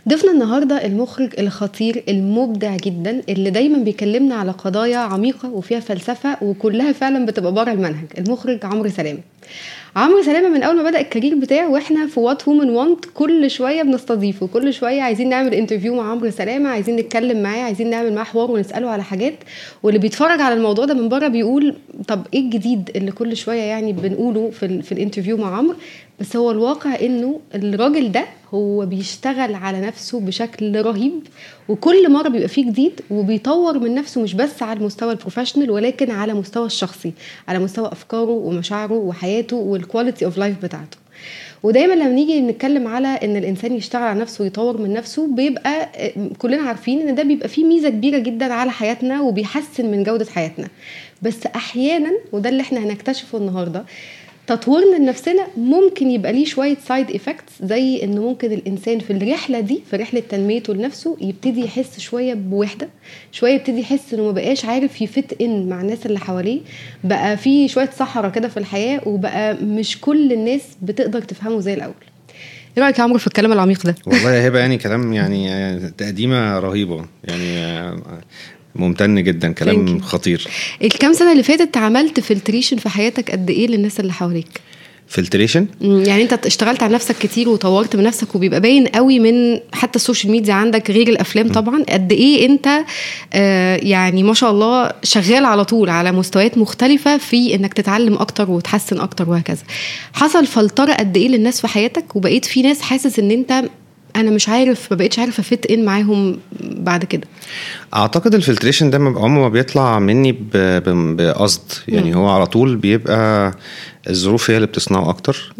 ضيفنا النهاردة المخرج الخطير المبدع جدا اللي دايما بيكلمنا على قضايا عميقة وفيها فلسفة وكلها فعلا بتبقى بره المنهج. المخرج عمرو سلامة. عمرو سلامة من أول ما بدأ الكارير بتاعه وإحنا في وات وومن وانت كل شوية بنستضيفه، كل شوية عايزين نعمل انترفيو مع عمرو سلامة، عايزين نتكلم معاه، عايزين نعمل معاه حوار ونسأله على حاجات. واللي بيتفرج على الموضوع ده من بره بيقول طب إيه الجديد اللي كل شوية يعني بنقوله في الانترفيو مع عمرو؟ بس هو الواقع إنه الراجل ده هو بيشتغل على نفسه بشكل رهيب، وكل مرة بيبقى فيه جديد وبيطور من نفسه مش بس على المستوى البروفيشنال ولكن على مستوى الشخصي، على مستوى أفكاره ومشاعره وحياته والكواليتي اوف لايف بتاعته. ودايما لما نيجي نتكلم على ان الانسان يشتغل على نفسه ويطور من نفسه بيبقى كلنا عارفين ان ده بيبقى فيه ميزة كبيرة جدا على حياتنا وبيحسن من جودة حياتنا. بس احيانا، وده اللي احنا هنكتشفه النهاردة، تطويرنا لنفسنا ممكن يبقى ليه شوية سايد إفكتس، زي إنه ممكن الإنسان في الرحلة دي، في رحلة تنميته لنفسه، يبتدي يحس شوية بوحدة، شوية يبتدي يحس إنه ما بقاش عارف يفت إن مع الناس اللي حواليه، بقى في شوية صحراء كده في الحياة، وبقى مش كل الناس بتقدر تفهمه زي الأول. إيه رأيك يا عمرو في الكلام العميق ده؟ والله يا هبة يعني كلام يعني تقديمة رهيبة، يعني ممتن جدا، كلام خطير. الكام سنة اللي فاتت عملت فلتريشن في حياتك قد ايه للناس اللي حواليك؟ فلتريشن يعني انت اشتغلت على نفسك كتير وطورت من نفسك، وبيبقى باين قوي من حتى السوشيال ميديا عندك غير الافلام طبعا قد ايه انت يعني ما شاء الله شغال على طول على مستويات مختلفة في انك تتعلم اكتر وتحسن اكتر وهكذا. حصل فلترة قد ايه للناس في حياتك وبقيت في ناس حاسس ان انت انا مش عارف، ما بقيتش عارفه افت ان معاهم بعد كده؟ اعتقد الفلتريشن ده عمره ما بيطلع مني بقصد، يعني هو على طول بيبقى الظروف هي اللي بتصنعه اكتر.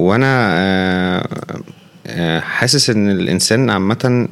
وانا حاسس ان الانسان عامه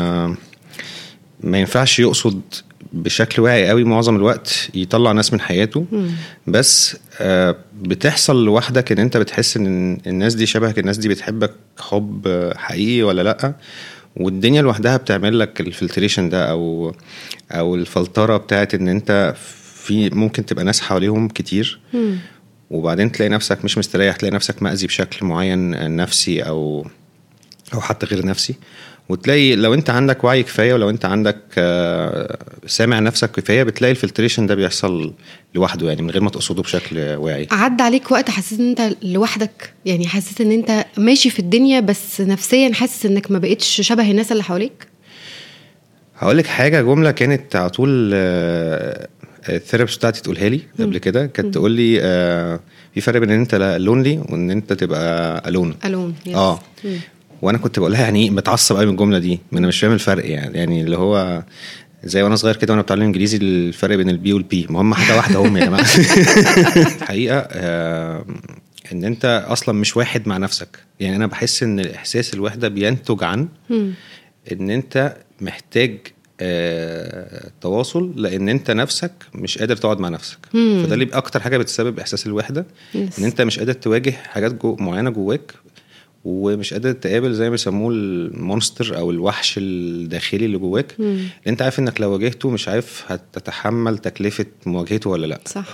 ما ينفعش يقصد بشكل واعي قوي معظم الوقت يطلع ناس من حياته. بس بتحصل لوحدك ان انت بتحس ان الناس دي شبهك، الناس دي بتحبك حب حقيقي ولا لا، والدنيا لوحدها بتعمل لك الفلتريشن ده او الفلترة بتاعت ان انت في ممكن تبقى ناس حواليهم كتير وبعدين تلاقي نفسك مش مستريح، تلاقي نفسك مأذي بشكل معين نفسي او حتى غير نفسي. وتلاقي لو انت عندك وعي كفاية ولو انت عندك سامع نفسك كفاية بتلاقي الفلتريشن ده بيحصل لوحده، يعني من غير ما تقصده بشكل واعي. عدى عليك وقت حسيت ان انت لوحدك؟ يعني حسيت ان انت ماشي في الدنيا بس نفسيا حاسس انك ما بقتش شبه الناس اللي حواليك؟ هقولك حاجة، جملة كانت على طول الثيرابيست بتاعتي تقولها لي قبل كده، كانت تقول لي في فرق بين ان انت لونلي وان انت تبقى الون. وانا كنت بقولها يعني بتعصب قوي من الجمله دي، ما انا مش فاهم الفرق يعني اللي هو زي وانا صغير كده وانا بتعلم انجليزي الفرق بين البي والبي، ما هم حاجه واحده هم يا جماعه. الحقيقه ان انت اصلا مش واحد مع نفسك. يعني انا بحس ان احساس الوحده بينتج عن ان انت محتاج تواصل، لان انت نفسك مش قادر تقعد مع نفسك. فده اللي اكتر حاجه بتسبب احساس الوحده، ان انت مش قادر تواجه حاجات معينه جواك، ومش قادر تقابل زي ما بيسموه المونستر او الوحش الداخلي اللي جواك، لان انت عارف انك لو واجهته مش عارف هتتحمل تكلفة مواجهته ولا لا. صح.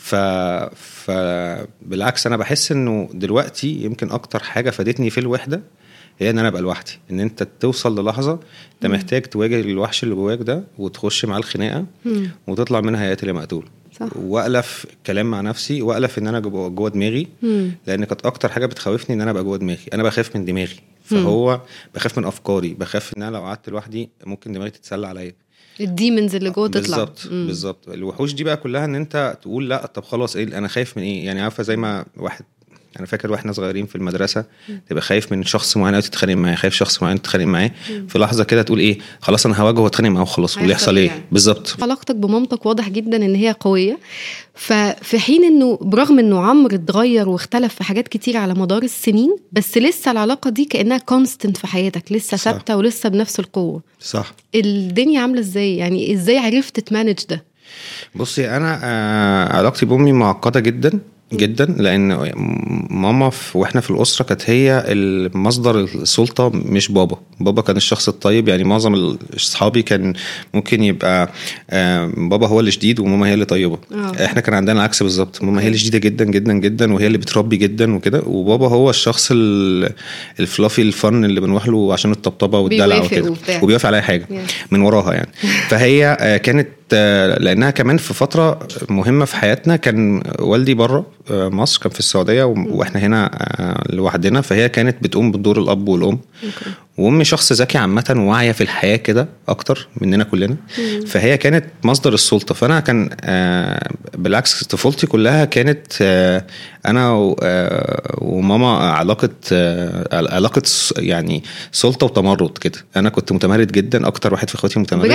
بالعكس انا بحس انه دلوقتي يمكن اكتر حاجة فادتني في الوحدة هي ان انا ابقى لوحدي، ان انت توصل للحظة انت محتاج تواجه الوحش اللي جواك ده وتخش مع الخناقة وتطلع منها يا قاتل مقتول. وألف كلام مع نفسي، وألف ان انا جوه دماغي، لان كانت اكتر حاجه بتخوفني ان انا ابقى جوه دماغي. انا بخاف من دماغي، فهو بخاف من افكاري، بخاف ان انا لو قعدت لوحدي ممكن دماغي تتسلى عليا، الديمنز اللي جوه تطلع. بالظبط. الوحوش دي بقى كلها ان انت تقول لا طب خلاص ايه انا خايف من ايه؟ يعني عارفه زي ما واحد، انا فاكر واحنا صغيرين في المدرسه تبقى خايف من شخص معين او تتخانق معاه، خايف شخص معين تتخانق معاه، في لحظه كده تقول ايه خلاص انا هواجهه واتخانق معاه وخلاص، ويحصل ايه يعني. بالظبط. علاقتك بمامتك واضح جدا ان هي قويه، ففي حين انه برغم انه عمرو اتغير واختلف في حاجات كتير على مدار السنين، بس لسه العلاقه دي كانها كونستنت في حياتك، لسه ثابته ولسه بنفس القوه. صح. الدنيا عامله ازاي؟ يعني ازاي عرفت تمانج ده؟ بصي انا علاقتي بامي معقده جدا، جدا، لان ماما واحنا في الاسره كانت هي المصدر السلطه، مش بابا كان الشخص الطيب. يعني معظم اصحابي كان ممكن يبقى بابا هو اللي شديد وماما هي اللي طيبه. احنا كان عندنا العكس بالظبط، ماما هي اللي شديده جدا جدا جدا وهي اللي بتربي جدا وكده، وبابا هو الشخص الفلافي الفن اللي بنروح له عشان الطبطبه والدلع وكده، وبيوافق على اي حاجه من وراها يعني. فهي كانت لانها كمان في فتره مهمه في حياتنا، كان والدي بره مصر، كان في السعوديه واحنا هنا لوحدنا، فهي كانت بتقوم بالدور الاب والام. وامي شخص ذكي عامه وواعيه في الحياه كده اكتر مننا كلنا، فهي كانت مصدر السلطه. فانا كان بالعكس طفولتي كلها كانت انا وماما علاقه يعني سلطه وتمرد كده. انا كنت متمرد جدا، اكتر واحد في اخواتي متمرد.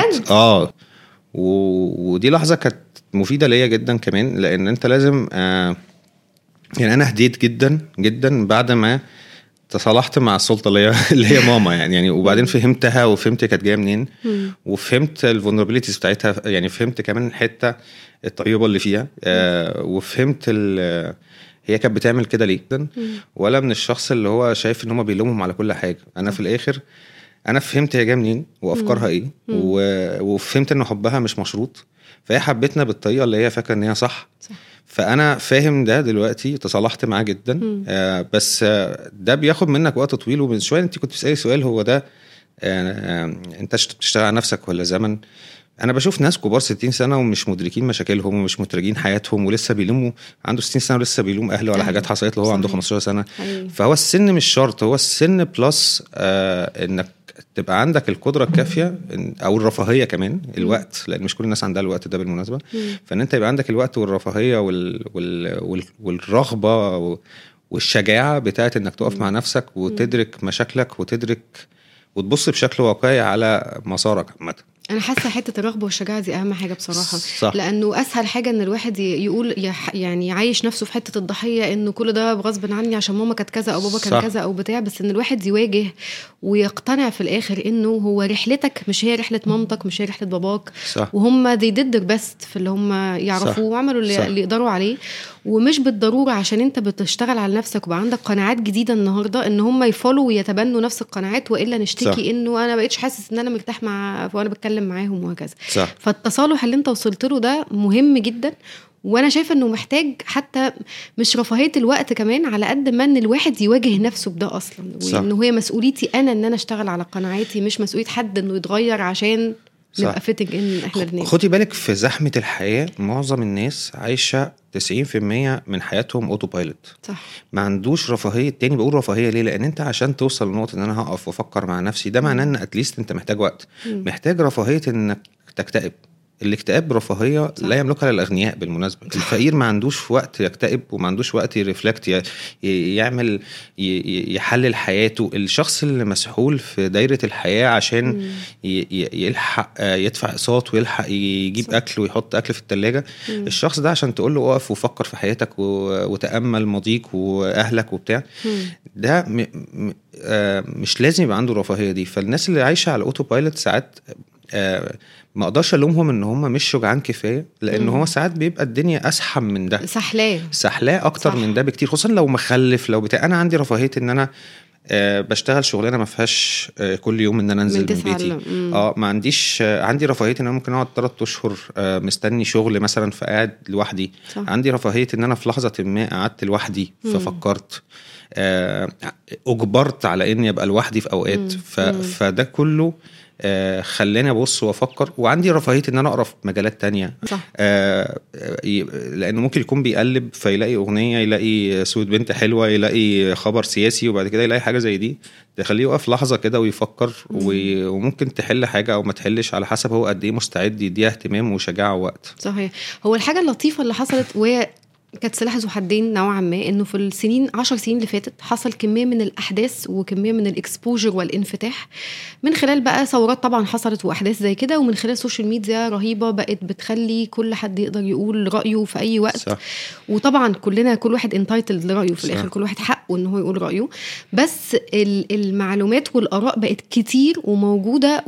ودي لحظة كانت مفيدة ليا جدا كمان، لان انت لازم يعني انا هديت جدا جدا بعد ما تصالحت مع السلطة اللي هي ماما يعني وبعدين فهمتها وفهمت كانت جاية منين، وفهمت الفولنربيليتيز بتاعتها، يعني فهمت كمان الحتة الطيبة اللي فيها، وفهمت هي كانت بتعمل كده ليه، ولا من الشخص اللي هو شايف ان هم بيلومهم على كل حاجة. انا في الاخر انا فهمت هي جايه منين وافكارها ايه، وفهمت ان حبها مش مشروط، فهي حبتنا بالطريقه اللي هي فاكره ان هي صح. فانا فاهم ده دلوقتي، تصالحت معاه جدا. بس ده بياخد منك وقت طويل. ومن شويه انت كنت بتسالي سؤال، هو ده انت بتشتغل على نفسك ولا زمن؟ انا بشوف ناس كبار 60 سنه ومش مدركين مشاكلهم ومش مدركين حياتهم، ولسه بيلوموا، عنده 60 سنه ولسه بيلوم اهله على حاجات حصلت له هو عنده 15 سنه. فهو السن مش شرط، هو السن بلس انك تبقى عندك القدره الكافيه او الرفاهيه كمان، الوقت، لان مش كل الناس عندها الوقت ده بالمناسبه. فان انت يبقى عندك الوقت والرفاهيه والرغبه والشجاعه بتاعت انك تقف مع نفسك وتدرك مشاكلك وتبص بشكل واقعي على مسارك عامه. انا حاسه حته الرغبه والشجاعه دي اهم حاجه بصراحه. صح. لانه اسهل حاجه ان الواحد يقول يعني يعيش نفسه في حته الضحيه، انه كل ده بغصب عني عشان ماما كانت كذا او بابا كان كذا او بتاع. بس ان الواحد يواجه ويقتنع في الاخر انه هو رحلتك مش هي رحله مامتك، مش هي رحله باباك. صح. وهم they did their best في اللي هم يعرفوه وعملوا اللي يقدروا عليه. ومش بالضروره عشان انت بتشتغل على نفسك وبقى عندك قناعات جديده النهارده ان هم يفولوا ويتبنوا نفس القناعات، والا نشتكي انه انا بقيتش حاسس ان انا مرتاح وانا بتكلم معاهم وهكذا. فالتصالح اللي انت وصلت له ده مهم جدا. وانا شايفه انه محتاج حتى مش رفاهيه الوقت كمان، على قد ما ان الواحد يواجه نفسه بده اصلا، وانه هي مسؤوليتي انا ان انا اشتغل على قناعاتي، مش مسؤوليه حد انه يتغير عشان نبقى فيتنج ان احنا الاثنين. خدي بالك في زحمه الحياه معظم الناس عايشه 90% من حياتهم اوتو بايلوت. صح. ما عندوش رفاهيه. تاني بقول رفاهيه ليه؟ لان انت عشان توصل لنقطه ان انا هقف وافكر مع نفسي، ده معناه ان اتليست انت محتاج وقت. محتاج رفاهيه انك تكتئب. الاكتئاب رفاهيه لا يملكها الاغنياء بالمناسبه. الفقير ما عندوش وقت يكتئب وما عندوش وقت يرفلكت، يعمل يحلل حياته. الشخص اللي مسحول في دايره الحياه عشان يلحق يدفع اقساط ويلحق يجيب اكل ويحط اكل في الثلاجه، الشخص ده عشان تقول له اقف وفكر في حياتك وتامل ماضيك واهلك وبتاع، ده مش لازم يبقى عنده رفاهيه دي. فالناس اللي عايشه على الاوتو بايلوت ساعات ما اقدرش الومهم ان هم مش شجعان كفايه، لان هو ساعات بيبقى الدنيا اسحم من ده، سحلاه اكتر من ده بكتير، خصوصا لو مخلف لو بتاع. انا عندي رفاهيه ان انا بشتغل شغلانه ما فيهاش كل يوم ان انا انزل من بيتي. ما عنديش عندي رفاهيه ان انا ممكن اقعد 3 اشهر مستني شغل مثلا فقاعد لوحدي. عندي رفاهيه ان انا في لحظه ما قعدت لوحدي ففكرت، اجبرت على اني ابقى لوحدي في اوقات. فده كله خلاني ابص وافكر. وعندي رفاهيه ان انا اقرا في مجالات تانية. لانه ممكن يكون بيقلب فيلاقي اغنيه، يلاقي صوت بنت حلوه، يلاقي خبر سياسي، وبعد كده يلاقي حاجه زي دي تخليه يقف لحظه كده ويفكر. وممكن تحل حاجه او ما تحلش على حسب هو قد ايه مستعد يديها اهتمام وشجاعه ووقت. صحيح. هو الحاجه اللطيفه اللي حصلت وهي كانت سلاح ذو حدين نوعا ما، انه في السنين 10 سنين اللي فاتت حصل كميه من الاحداث وكميه من الاكسبوجر والانفتاح من خلال بقى ثورات طبعا حصلت واحداث زي كده، ومن خلال السوشيال ميديا رهيبه بقت بتخلي كل حد يقدر يقول رايه في اي وقت. صح. وطبعا كل واحد انتايتلد لرايه في الاخر. صح. كل واحد حقه ان هو يقول رايه، بس المعلومات والاراء بقت كتير وموجوده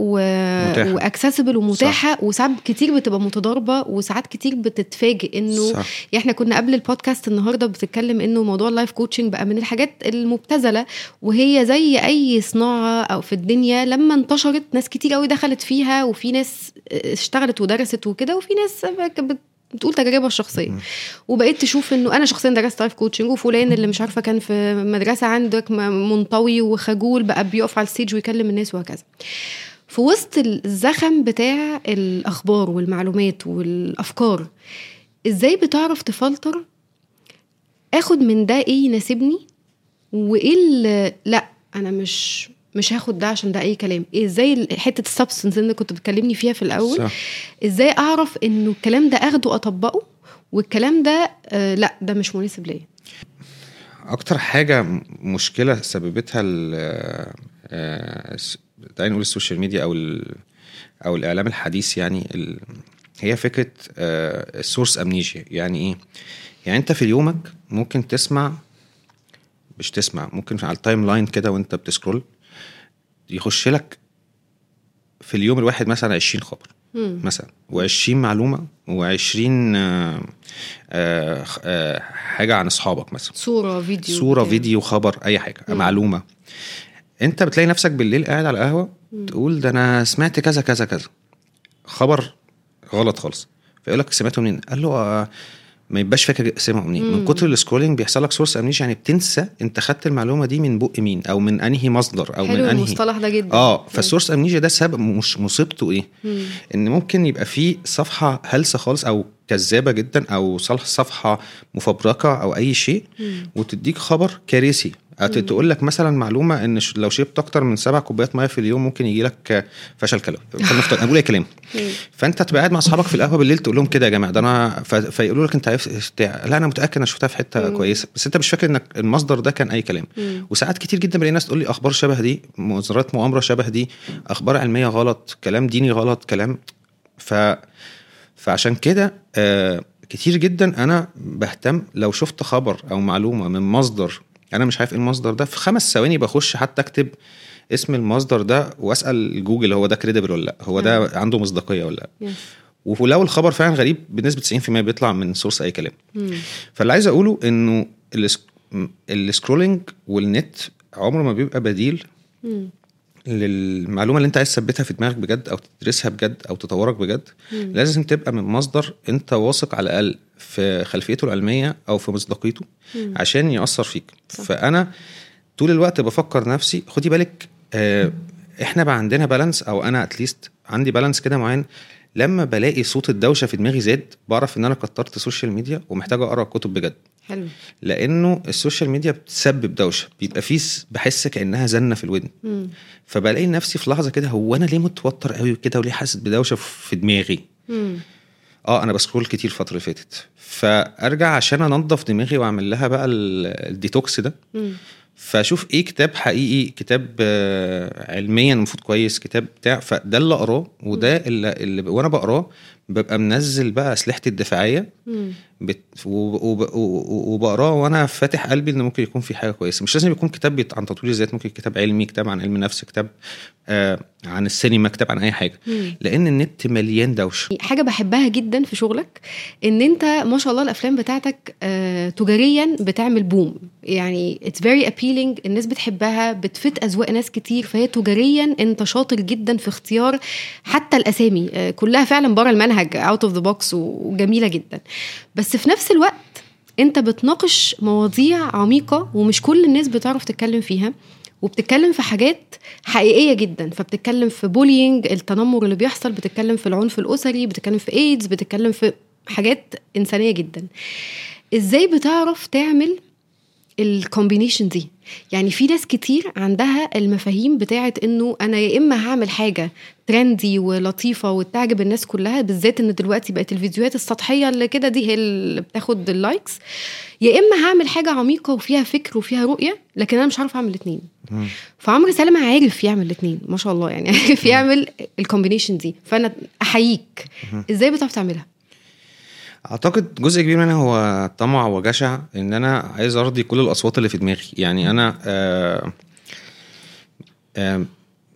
واكسسبل ومتاحه. وساعات كتير بتبقى متضاربه، وساعات كتير بتتفاجئ انه احنا كنا قبل قبل البودكاست النهارده بتتكلم انه موضوع اللايف كوتشنج بقى من الحاجات المبتذله، وهي زي اي صناعه او في الدنيا لما انتشرت ناس كتير قوي دخلت فيها، وفي ناس اشتغلت ودرست وكده، وفي ناس بتقول تجربه الشخصيه. وبقيت تشوف انه انا شخصيا درست لايف كوتشنج، وفلان اللي مش عارفه كان في مدرسه عندك منطوي وخجول بقى بيقف على الستيج ويكلم الناس وهكذا. في وسط الزخم بتاع الاخبار والمعلومات والافكار، ازاي بتعرف تفلتر اخد من ده ايه يناسبني وايه اللي لا انا مش هاخد ده عشان ده اي كلام؟ ازاي حته السبستنس اللي كنت بتكلمني فيها في الاول صح. ازاي اعرف انه الكلام ده اخده اطبقه والكلام ده لا ده مش مناسب ليا؟ اكتر حاجه مشكله سببتها تعالي نقول السوشيال ميديا او الاعلام الحديث، يعني هي فكره السورس امنيجيا. يعني ايه؟ يعني انت في يومك ممكن ممكن على التايم لاين كده وانت بتسكرول يخش لك في اليوم الواحد مثلا 20 خبر مثلا، و20 معلومه، و20 حاجه عن اصحابك مثلا، صوره فيديو خبر اي حاجه معلومه. انت بتلاقي نفسك بالليل قاعد على القهوه تقول ده انا سمعت كذا كذا كذا، خبر غلط خالص، فيقول لك سمعته منين؟ قال له ما يبقاش فاكر سمعه منين. من كتر السكرولينج بيحصل لك سورس امنيش، يعني بتنسى انت خدت المعلومه دي من بق مين او من انهي مصدر او من انهي. المصطلح ده جدا. فالسورس امنيجيا ده سبب مش مصيبته ايه؟ ان ممكن يبقى فيه صفحه هلسه خالص او كذابه جدا او صفحه مفبركه او اي شيء، وتديك خبر كارثي. تقول لك مثلا معلومه ان لو شربت اكتر من 7 كوبايات ميه في اليوم ممكن يجي لك فشل كلوي. فنفترض اقول اي كلام، فانت تبقى قاعد مع اصحابك في القهوه بالليل تقول لهم كده يا جماعه ده انا فيقولوا لك انت عارف لا انا متاكد انا شفتها في حته كويسه، بس انت مش فاكر انك المصدر ده كان اي كلام. وساعات كتير جدا بلاقي ناس تقول لي اخبار شبه دي، منظرات مؤامره شبه دي، اخبار علميه غلط، كلام ديني غلط، كلام فعشان كده كتير جدا انا بهتم لو شفت خبر او معلومه من مصدر انا مش عارف ايه المصدر ده، في 5 ثواني بخش حتى اكتب اسم المصدر ده واسال جوجل هو ده كريديبل ولا لا، هو ده عنده مصداقيه ولا لا. ولو الخبر فعلا غريب بنسبه 90% بيطلع من سورس اي كلام. فاللي عايز اقوله انه السكرولينج والنت عمره ما بيبقى بديل للمعلومه اللي انت عايز تثبتها في دماغك بجد او تدرسها بجد او تطورك بجد. لازم تبقى من مصدر انت واثق على الاقل في خلفيته العلميه او في مصداقيته عشان يأثر فيك. فانا طول الوقت بفكر نفسي خدي بالك احنا بقى عندنا بالانس، او انا اتليست عندي بالانس كده معين. لما بلاقي صوت الدوشه في دماغي زاد بعرف ان انا كترت سوشيال ميديا ومحتاج اقرا كتب بجد. حلو. لانه السوشيال ميديا بتسبب دوشه، بيبقى فيه بحس كانها زنه في الودن. فبلاقي نفسي في لحظه كده هو انا ليه متوتر قوي كده وليه حاسس بدوشه في دماغي؟ انا بسكرول كتير الفتره اللي فاتت، فارجع عشان انظف دماغي واعمل لها بقى الديتوكس ده. فاشوف ايه كتاب حقيقي، كتاب علميا المفروض كويس، كتاب بتاع، فده اللي اقراه. وده اللي وانا بقراه ببقى منزل بقى اسلحتي الدفاعيه وبقراه وانا فاتح قلبي ان ممكن يكون في حاجه كويسه. مش لازم يكون كتاب عن تطوير الذات، ممكن كتاب علمي، كتاب عن علم نفس، كتاب عن السينما، كتاب عن اي حاجه. لان النت مليان دوشه. حاجه بحبها جدا في شغلك ان انت ما شاء الله الافلام بتاعتك تجاريا بتعمل بوم، يعني it's very appealing، الناس بتحبها، بتفت اذواق ناس كتير، فهي تجاريا انت شاطر جدا في اختيار حتى الاسامي كلها فعلا بره المنهج out of the box وجميله جدا. بس في نفس الوقت انت بتناقش مواضيع عميقه ومش كل الناس بتعرف تتكلم فيها، وبتتكلم في حاجات حقيقيه جدا. فبتتكلم في بولينج، التنمر اللي بيحصل، بتتكلم في العنف الاسري، بتتكلم في ايدز، بتتكلم في حاجات انسانيه جدا. ازاي بتعرف تعمل الكومبينيشن دي؟ يعني في ناس كتير عندها المفاهيم بتاعت انه انا يا اما هعمل حاجه ترندي ولطيفه وتعجب الناس كلها، بالذات ان دلوقتي بقت الفيديوهات السطحيه اللي كده دي هي اللي بتاخد اللايكس، يا اما هعمل حاجه عميقه وفيها فكر وفيها رؤيه، لكن انا مش عارف اعمل الاثنين. فعمرو سلامه عارف يعمل الاثنين ما شاء الله، يعني عارف يعمل الكومبينيشن دي. فانا احييك. ازاي بتعرف تعملها؟ اعتقد جزء كبير منها هو طمع وجشع، ان انا عايز ارضي كل الاصوات اللي في دماغي. يعني انا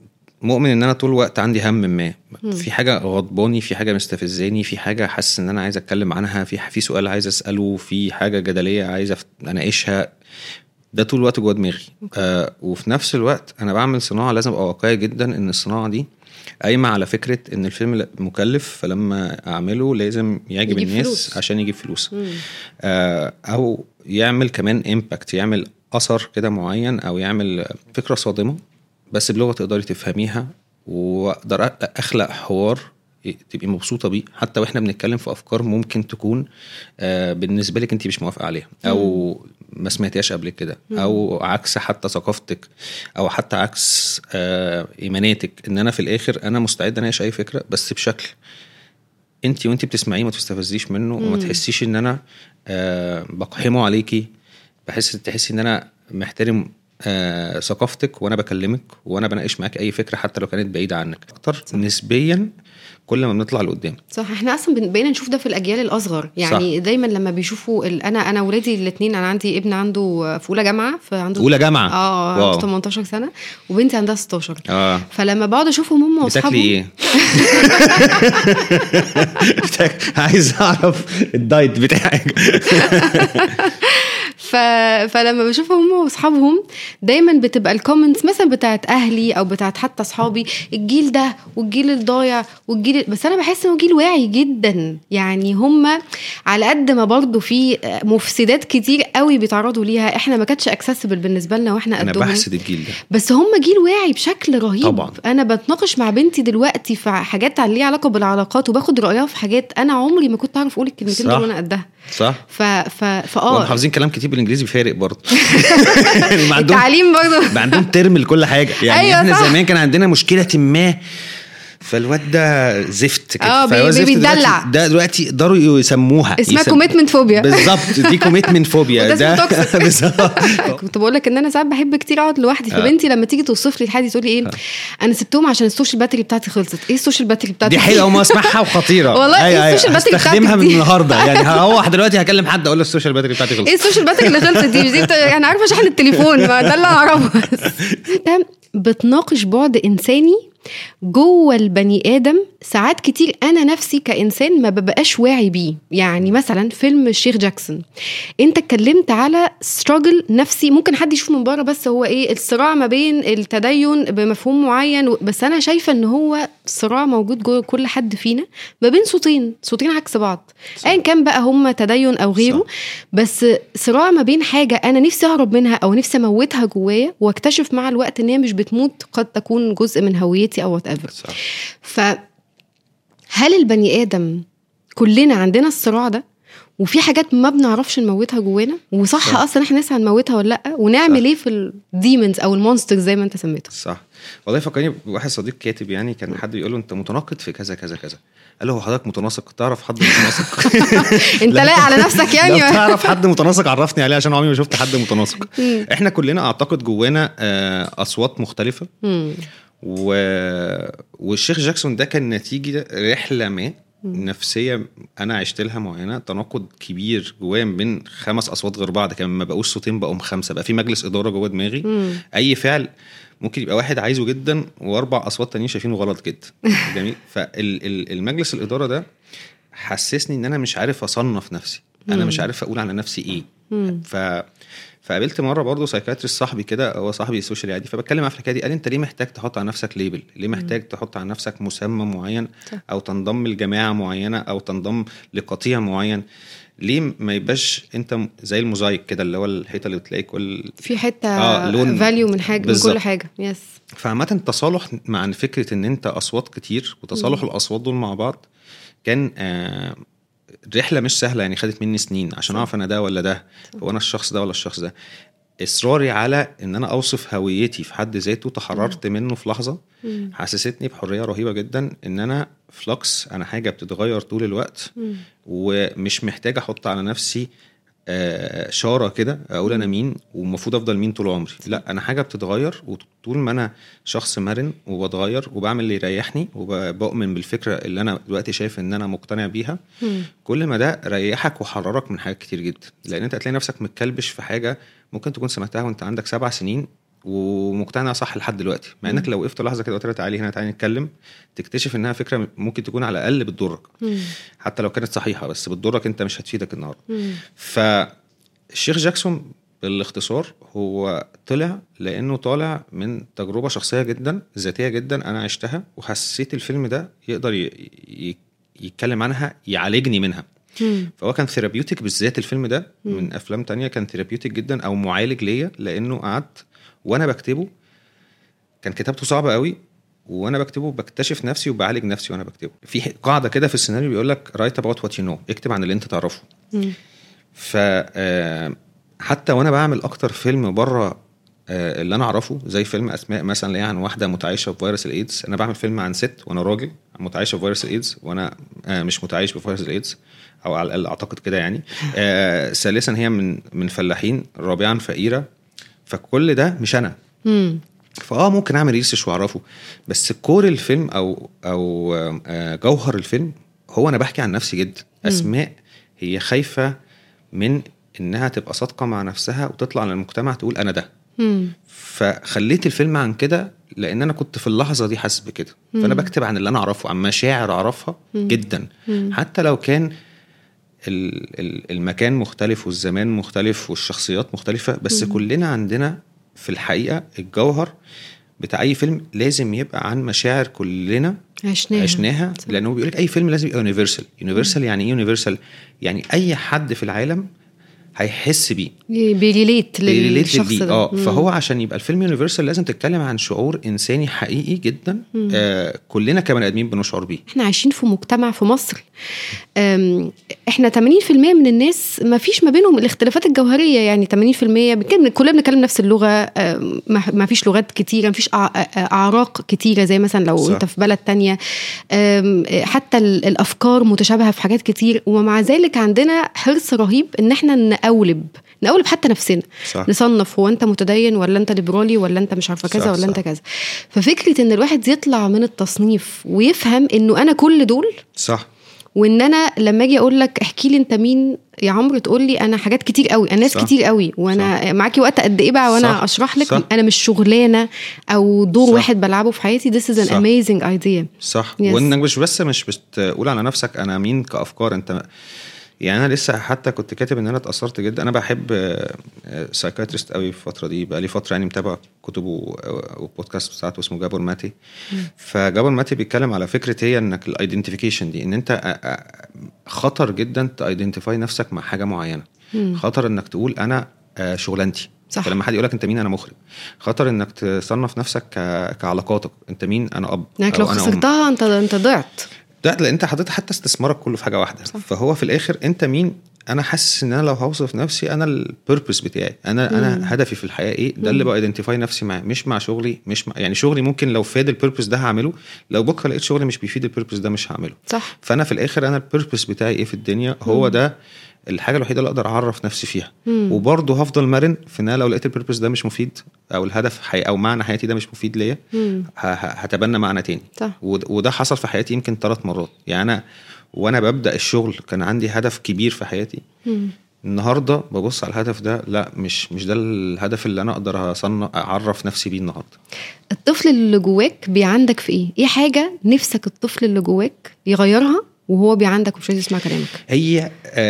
مؤمن ان انا طول الوقت عندي هم ما في حاجه غضباني، في حاجه مستفزاني، في حاجه حاسس ان انا عايز اتكلم عنها، في سؤال عايز اساله، في حاجه جدليه عايز اناقشها، ده طول الوقت جوه دماغي. وفي نفس الوقت انا بعمل صناعه لازم ابقى واقعي جدا ان الصناعه دي قايمه على فكره ان الفيلم مكلف، فلما اعمله لازم يعجب الناس فلوس. عشان يجيب فلوس. او يعمل كمان امباكت، يعمل اثر كده معين، او يعمل فكره صادمه بس بلغه تقدري تفهميها، واقدر اخلق حوار تبقي مبسوطه بيه حتى واحنا بنتكلم في افكار ممكن تكون بالنسبه لك انت مش موافقه عليها او ما سمعتيهاش قبل كده، او عكس حتى ثقافتك، او حتى عكس ايماناتك. ان انا في الاخر انا مستعد اناقش اي فكره بس بشكل انت وانت بتسمعيه ما تستفزيش منه وما تحسيش ان انا بقحمه عليكي، تحسي ان انا محترم ثقافتك وانا بكلمك وانا بناقش معاك اي فكره حتى لو كانت بعيده عنك اكتر نسبيا كل ما بنطلع لقدام. صح. احنا اصلا بقينا نشوف ده في الاجيال الاصغر يعني. صح. دايما لما بيشوفوا انا ولادي الاثنين، انا عندي ابن عنده في اولى جامعه، فعنده اولى جامعه 18 سنه، وبنتي عندها 16. فلما بقعد اشوفهم هم واصحابهم بتاكلي ايه عايز اعرف الدايت بتاعك. فلما بشوفهم هم واصحابهم دايما بتبقى الكومنتس مثلا بتاعت اهلي او بتاعت حتى اصحابي، الجيل ده والجيل الضايع والجيل، بس انا بحس انه جيل واعي جدا يعني. هم على قد ما برضو في مفسدات كتير قوي بيتعرضوا ليها، احنا ما كانتش اكسسبل بالنسبه لنا واحنا قدهم. انا بحسد الجيل ده، بس هم جيل واعي بشكل رهيب طبعا. انا بتناقش مع بنتي دلوقتي في حاجات ليها علاقه بالعلاقات، وباخد رايها في حاجات انا عمري ما كنت اعرف اقول الكلمتين دول وانا قدها. صح. حافظين كلام كتير بالانجليزي بفارق برضه. التعليم برضه عندهم ترم لكل حاجه يعني. أيوة احنا صح. زمان كان عندنا مشكله ما، فالواد ده زفت كده، بيدلع. ده دلوقتي قدروا يسموها اسمها كوميتمنت فوبيا. بالظبط، دي كوميتمنت فوبيا. ده بالظبط. كنت بقول لك ان انا ساعات بحب كتير اقعد لوحدي، فبنتي لما تيجي توصف لي الحاجه تقول لي ايه، انا سبتهم عشان السوشيال باتري بتاعتي خلصت. ايه السوشيال باتري بتاعتي؟ دي حلوه وما اسمعها وخطيره والله. ايه السوشيال باتري بتاعتي؟ استخدمها من النهارده يعني. هروح دلوقتي هكلم حد اقول له السوشيال باتري بتاعتي خلصت. ايه السوشيال باتري اللي خلصت دي انا عارفه شحن التليفون، ما ده اللي اعرفه. بتناقش بعد انساني جوه البني آدم ساعات كتير أنا نفسي كإنسان ما ببقاش واعي بيه. يعني مثلا فيلم الشيخ جاكسون، أنت اتكلمت على struggle نفسي ممكن حد يشوف من بره، بس هو إيه الصراع ما بين التدين بمفهوم معين، بس أنا شايفة أنه هو صراع موجود جوه كل حد فينا ما بين صوتين عكس بعض، أين كان بقى هم تدين أو غيره. صح. بس صراع ما بين حاجة أنا نفسي أهرب منها أو نفسي أموتها جوايا، واكتشف مع الوقت أن هي مش بتموت، قد تكون جزء من هويتي أو whatever. فهل البني آدم كلنا عندنا الصراع ده، وفي حاجات ما بنعرفش نموتها جوانا، وصح أصلا احنا نسعى نموتها ولا لأ، ونعمل صح. ايه في الديمونز او المونسترز زي ما انت سميته؟ صح. والله فكرني بواحد صديق كاتب يعني، كان حد بيقول له انت متناقض في كذا كذا كذا، قال له هو حضرتك متناسق؟ تعرف حد متناسق؟ انت لاقي على نفسك يعني. لو تعرف حد متناسق عرفني عليه، عشان عمري ما شفت حد متناسق. احنا كلنا اعتقد جوانا اصوات مختلفة. والشيخ جاكسون ده كان نتيجة رحلة ما نفسية أنا عشت لها معينة، تناقض كبير جوايا بين 5 أصوات غير بعض، كمان ما بقوش صوتين بقوا 5، بقى في مجلس إدارة جوا دماغي. أي فعل ممكن يبقى واحد عايزه جدا و4 أصوات تانيين شايفينه غلط جدا. جميل. فالمجلس الإدارة ده حسسني إن أنا مش عارف أصنف نفسي، أنا مش عارف أقول على نفسي إيه. فقابلت مره برضو سايكاتريست صاحبي كده، هو صاحبي السوشيال عادي، فبتكلم معاه في الحكايه دي. قال انت ليه محتاج تحط على نفسك ليبل؟ ليه محتاج تحط على نفسك مسمى معين، او تنضم لجماعه معينه، او تنضم لقطيع معين؟ ليه ما يبقاش انت زي الموزايك كده، اللي هو الحيطه اللي بتلاقي كل في حته لون فاليو من حاجه بالزبط. من كل حاجه. يس. فعامه التصالح مع فكره ان انت اصوات كتير، وتصالح الاصوات دول مع بعض كان رحلة مش سهلة يعني، خدت مني سنين عشان أعرف أنا ده ولا ده، هو أنا الشخص ده ولا الشخص ده. إصراري على إن أنا أوصف هويتي في حد ذاته تحررت منه في لحظة، حسستني بحرية رهيبة جدا إن أنا فلوكس، أنا حاجة بتتغير طول الوقت، ومش محتاج أحط على نفسي شارة كده أقول أنا مين ومفروض أفضل مين طول عمري. لا، أنا حاجة بتتغير، وطول ما أنا شخص مرن وبتغير وبعمل اللي يريحني وبؤمن بالفكرة اللي أنا دلوقتي شايف إن أنا مقتنع بيها، كل ما ده ريحك وحررك من حاجات كتير جدا. لأن أنت هتلاقي نفسك متكلبش في حاجة ممكن تكون سمعتها وأنت عندك 7 سنين، ومقتنع صح لحد دلوقتي، مع انك لو وقفت لحظه كده وقلت لها تعالي هنا تعالي نتكلم، تكتشف انها فكره ممكن تكون على الاقل بتضرك، حتى لو كانت صحيحه بس بتضرك انت، مش هتفيدك النهارده. فالشيخ جاكسون بالاختصار هو طلع لانه طالع من تجربه شخصيه جدا ذاتيه جدا انا عشتها، وحسيت الفيلم ده يقدر يتكلم عنها، يعالجني منها. فهو كان ثيرابيوتيك، بالذات الفيلم ده من افلام تانية كان ثيرابيوتيك جدا او معالج ليا، لانه قعدت وانا بكتبه، كان كتابته صعبه قوي، وانا بكتبه بكتشف نفسي وبعالج نفسي وانا بكتبه. في قاعده كده في السيناريو بيقول لك write about what you know، اكتب عن اللي انت تعرفه. ف حتى وانا بعمل اكتر فيلم بره اللي انا اعرفه، زي فيلم اسماء مثلا اللي هي عن واحده متعايشه بفيروس الايدز، انا بعمل فيلم عن ست وانا راجل متعايشه بفيروس الايدز وانا مش متعايش بفيروس الايدز، او على الاقل اعتقد كده يعني. ثالثا هي من فلاحين، رابعا فقيره. فكل ده مش انا. ممكن اعمل ريسيرش واعرفه، بس كور الفيلم او جوهر الفيلم هو انا بحكي عن نفسي جدا. اسماء هي خايفه من انها تبقى صادقه مع نفسها وتطلع للمجتمع تقول انا ده. فخليت الفيلم عن كده لان انا كنت في اللحظه دي حاسس بكده. فانا بكتب عن اللي انا اعرفه، عن مشاعر اعرفها جدا، حتى لو كان المكان مختلف والزمان مختلف والشخصيات مختلفه، بس كلنا عندنا في الحقيقه الجوهر بتاع اي فيلم لازم يبقى عن مشاعر كلنا عشناها. لانه بيقولك اي فيلم لازم يبقى يونيفرسال. يعني ايه يونيفرسال؟ يعني اي حد في العالم هيحس بيه، بيريليت للشخص ده. فهو عشان يبقى الفيلم يونيفرسال لازم تتكلم عن شعور انساني حقيقي جدا. كلنا كبني ادمين بنشعر بيه. احنا عايشين في مجتمع في مصر، احنا 80% من الناس ما فيش ما بينهم الاختلافات الجوهريه، يعني 80% كلنا بنتكلم نفس اللغه، ما فيش لغات كتيره، ما فيش اعراق كتيره زي مثلا لو صح. انت في بلد تانية، حتى الافكار متشابهه في حاجات كتير، ومع ذلك عندنا حرص رهيب ان احنا نقولب حتى نفسنا. صح. نصنف هو انت متدين ولا انت ليبرالي ولا انت مش عارفه كذا ولا انت كذا. ففكره ان الواحد يطلع من التصنيف ويفهم انه انا كل دول صح، وان انا لما اجي اقول لك احكي لي انت مين يا عمرو، تقول لي انا حاجات كتير قوي، انا ناس كتير قوي، وانا صح. معاكي وقت قد ايه بقى وانا صح. اشرح لك صح. انا مش شغلانه او دور صح. واحد بلعبه في حياتي. this is an amazing idea. صح. وانك مش بتقول على نفسك انا مين كافكار. انت يعني انا لسه حتى كنت كاتب ان انا اتاثرت جدا. انا بحب سايكاتريست قوي في الفتره دي، بقى لي فتره يعني متابع كتبه وبودكاست بتاعته اسمه جابور ماتي. فجابور ماتي بيتكلم على فكره هي انك الايدنتيفيكيشن دي، ان انت خطر جدا تايدنتيفاي نفسك مع حاجه معينه. خطر انك تقول انا شغلانتي. فلما حد يقولك انت مين، انا مخرج. خطر انك تصنف نفسك كعلاقاتك، انت مين، انا اب. يعني لو خسرتها انت ضعت. لا انت حطيت حتى استثمارك كله في حاجه واحده. صح. فهو في الاخر انت مين. انا حاسس ان انا لو هوصف نفسي انا البيربس بتاعي، انا هدفي في الحياه ايه، ده اللي بايدنتيفاي نفسي معاه، مش مع شغلي، مش مع يعني شغلي ممكن لو فاد البيربس ده هعمله، لو بكره لقيت شغلي مش بيفيد البيربس ده مش هعمله. صح. فانا في الاخر انا البيربس بتاعي ايه في الدنيا، هو ده الحاجه الوحيده اللي اقدر اعرف نفسي فيها. وبرضه هفضل مرن في ان لو لقيت البيربس ده مش مفيد، او الهدف او معنى حياتي ده مش مفيد ليا، هتبنى معنى تاني. وده حصل في حياتي يمكن 3 مرات. يعني وانا ببدا الشغل كان عندي هدف كبير في حياتي. النهارده ببص على الهدف ده، لا مش ده الهدف اللي انا اقدر اعرف نفسي بيه النهارده. الطفل اللي جواك عندك في ايه حاجه نفسك الطفل اللي جواك يغيرها وهو عندك ومش عايز يسمع كلامك؟ هي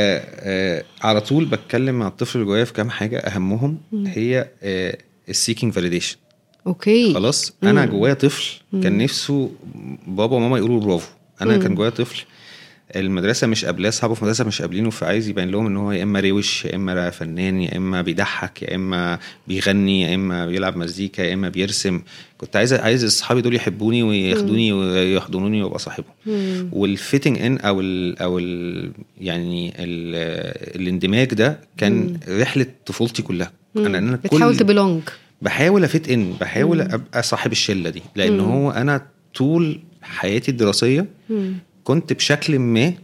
على طول بتكلم مع الطفل اللي جوايا في كام حاجه اهمهم. هي السيكينج فاليديشن. اوكي خلاص. انا جوايا طفل كان نفسه بابا وماما يقولوا برافو. انا كان جوايا طفل المدرسه مش قابلاه، اصحابه في المدرسه مش قابلينه، فعايز يبين لهم ان هو يا اما روش، يا اما فنان، يا اما بيضحك، يا اما بيغني، يا اما بيلعب مزيكا، يا اما بيرسم. كنت عايز اصحابي دول يحبوني وياخدوني ويحضنوني وابقى صاحبهم. والفيتنج ان او يعني الاندماج ده كان رحله طفولتي كلها. انا بتحاول تبلونج، بحاول افيت ان، بحاول ابقى صاحب الشله دي، لان هو انا طول حياتي الدراسيه كنت بشكل ما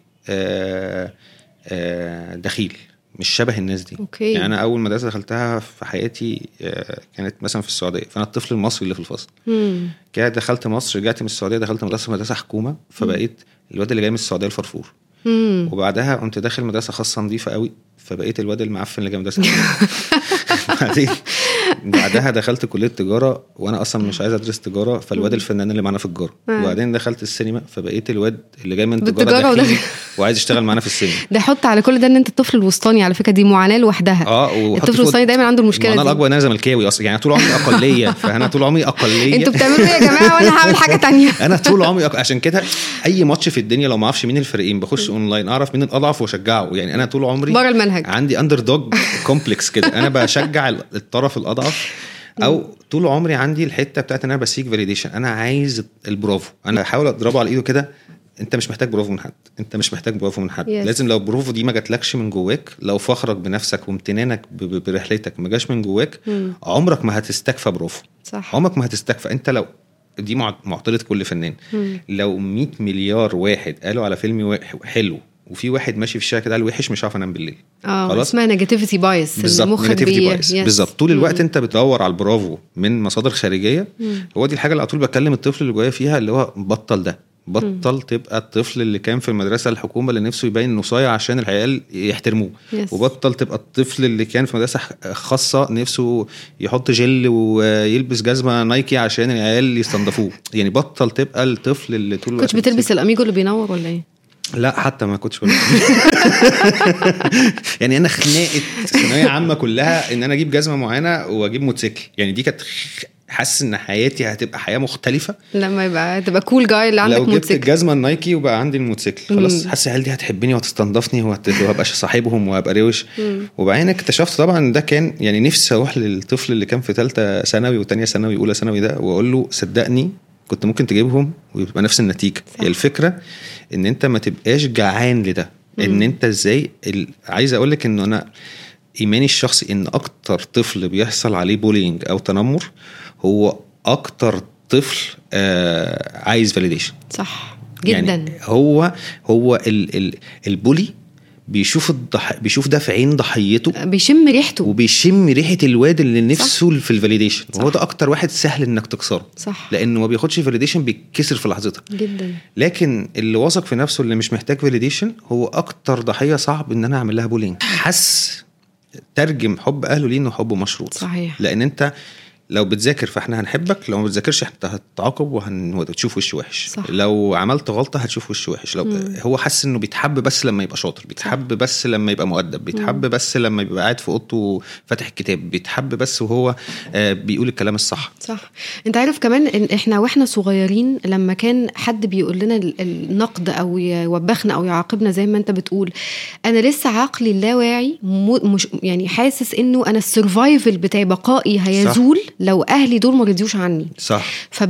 دخيل، مش شبه الناس دي. أوكي. يعني أنا أول مدرسة دخلتها في حياتي كانت مثلا في السعودية، فأنا الطفل المصري اللي في الفصل. كده دخلت مصر، رجعت من السعودية دخلت مدرسة حكومة، فبقيت الواد اللي جاي من السعودية الفرفور. وبعدها قمت داخل مدرسة خاصة نظيفة قوي، فبقيت الواد المعفن اللي جنب ده. بعدها دخلت كليه تجاره وانا اصلا مش عايز ادرس تجاره، فالواد الفنان اللي معانا في التجاره. وبعدين دخلت السينما فبقيت الواد اللي جاي من تجاره داخلي وعايز يشتغل معانا في السينما. ده حط على كل ده ان انت الطفل الوسطاني، على فكره دي معاناه لوحدها. الطفل الوسطاني دايما عنده المشكله دي. انا الاكبر انا زملكاوي اصلا، يعني طول عمري اقليه، فانا طول عمري اقليه. انتوا بتعملوا ايه يا جماعه وانا هعمل حاجه تانية؟ انا طول عمري عشان كده اي ماتش في الدنيا لو ما اعرفش مين الفريقين بخش اونلاين اعرف مين الاضعف واشجعه. يعني انا طول عمري بره المنهج عندي اندر دوج كومبلكس كده، انا بشجع الطرف الاضعف. او طول عمري عندي الحته بتاعت ان انا بسيك فاليديشن، انا عايز البرافو، انا بحاول اضربه على ايده كده. انت مش محتاج برافو من حد، انت مش محتاج برافو من حد. لازم لو برافو دي ما جاتلكش من جواك، لو فخرك بنفسك وامتنانك برحلتك ما جاش من جواك، عمرك ما هتستكفى برافو. صح. عمرك ما هتستكفى. انت لو دي معضله كل فنان، لو 100 مليار واحد قالوا على فيلم حلو وفي واحد ماشي في الشارع كده قال وحش، مش عارف انام بالليل. خلاص اسمها نيجاتيفيتي بايس. المخ بالظبط طول الوقت انت بتدور على البرافو من مصادر خارجيه. هو دي الحاجه اللي على طول بكلم الطفل اللي جوايا فيها، اللي هو بطل ده، بطل تبقى الطفل اللي كان في المدرسه الحكومه اللي نفسه يبين انه صايع عشان العيال يحترموه. وبطل تبقى الطفل اللي كان في مدرسه خاصه نفسه يحط جل ويلبس جزمه نايكي عشان العيال يستنضفوه. يعني بطل تبقى الطفل اللي طول الوقت كنت بتلبس الاميجو اللي بينور ولا ايه؟ لا حتى ما كنتش يعني انا خناقه ثانويه عامه كلها ان انا اجيب جزمه معينه واجيب موتوسيكل. يعني دي كانت حاسس ان حياتي هتبقى حياه مختلفه لما يبقى تبقى كول جاي اللي عندك موتوسيكل. لو جبت الجزمه النايكي وبقى عندي الموتوسيكل خلاص حاسس العيال دي هتحبني وهتستنضفني وهبقى صاحبهم وهبقى روش. وبعدين اكتشفت طبعا ده كان يعني نفسي اروح للطفل اللي كان في ثالثه ثانوي وثانيه ثانوي واولى ثانوي ده واقول له صدقني كنت ممكن تجيبهم ويبقى نفس النتيجه. هي الفكره ان انت ما تبقاش جعان لده. ان انت ازاي عايز اقول لك انه انا ايماني الشخصي ان اكتر طفل بيحصل عليه بولينج او تنمر هو اكتر طفل عايز فاليديشن. صح جدا. يعني هو البولي بيشوف ده في عين ضحيته، بيشم ريحته وبيشم ريحه الواد اللي نفسه في الفاليديشن. وهو ده اكتر واحد سهل انك تكسره. صح. لانه ما بياخدش فاليديشن، بيتكسر في لحظتها جدا. لكن اللي واثق في نفسه اللي مش محتاج فاليديشن هو اكتر ضحيه صعب ان انا اعمل لها بولينج. حس ترجم حب اهله ليه انه حب مشروط. صحيح. لان انت لو بتذاكر فاحنا هنحبك، لو ما بتذاكرش انت هتتعاقب وهتشوف وش وحش. صح. لو عملت غلطه هتشوف وش وحش. لو هو حس انه بيتحب بس لما يبقى شاطر، بيتحب بس لما يبقى مؤدب، بيتحب بس لما يبقى قاعد في اوضته فاتح الكتاب، بيتحب بس وهو بيقول الكلام الصح. صح. انت عارف كمان ان احنا واحنا صغيرين لما كان حد بيقول لنا النقد او يوبخنا او يعاقبنا زي ما انت بتقول، انا لسه عقلي اللاواعي مش يعني حاسس انه انا السرفايفل بتاعي بقائي هيزول. صح. لو اهلي دول ما رضيوش عني. صح.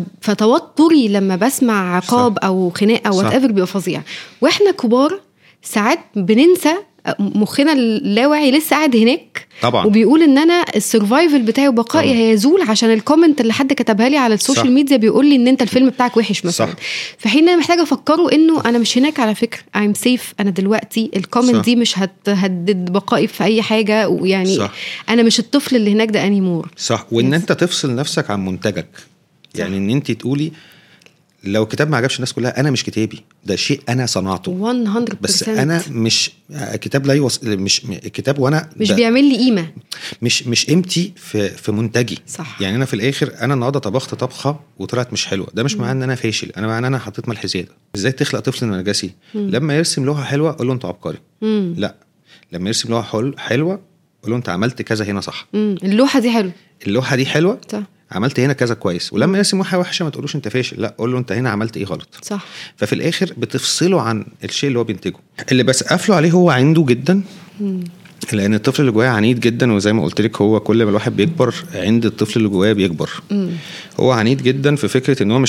فتوتري لما بسمع عقاب صح. او خناقه او وات ايفر بيبقى فظيع. واحنا كبار ساعات بننسى مخنا اللاواعي لسه قاعد هناك طبعا. وبيقول ان انا السرفايفل بتاعي وبقائي هيزول عشان الكومنت اللي حد كتبها لي على السوشيال ميديا بيقول لي ان انت الفيلم بتاعك وحش مثلا. في حين انا محتاجه افكره انه انا مش هناك على فكره، I'm safe. انا دلوقتي الكومنت دي مش هتهدد بقائي في اي حاجه. ويعني صح. انا مش الطفل اللي هناك ده انيمور. صح. وان انت تفصل نفسك عن منتجك. يعني ان انت تقولي لو كتاب ما عجبش الناس كلها انا مش كتابي، ده شيء انا صنعته 100%. بس انا مش كتاب لا مش كتاب وانا مش بيعمل لي قيمه، مش قيمتي في منتجي. صح. يعني انا في الاخر انا النهارده طبخت طبخه وطلعت مش حلوه، ده مش معناه ان انا فاشل، انا معناه ان انا حطيت ملح زياده. ازاي تخلق طفل نرجسي؟ لما يرسم لوحه حلوه قول له انت عبقري. لا، لما يرسم لوحه حلوه قول له انت عملت كذا هنا صح. اللوحه دي حلوه صح. عملت هنا كذا كويس. ولما يرسم واحده وحشه ما تقولوش انت فاشل، لا قول له انت هنا عملت ايه غلط. صح. ففي الاخر بتفصله عن الشيء اللي هو بينتجه. اللي بس قافله عليه هو عنده جدا، لان الطفل اللي جواه عنيد جدا. وزي ما قلت لك هو كل ما الواحد بيكبر عند الطفل اللي جواه بيكبر. هو عنيد جدا في فكره ان هو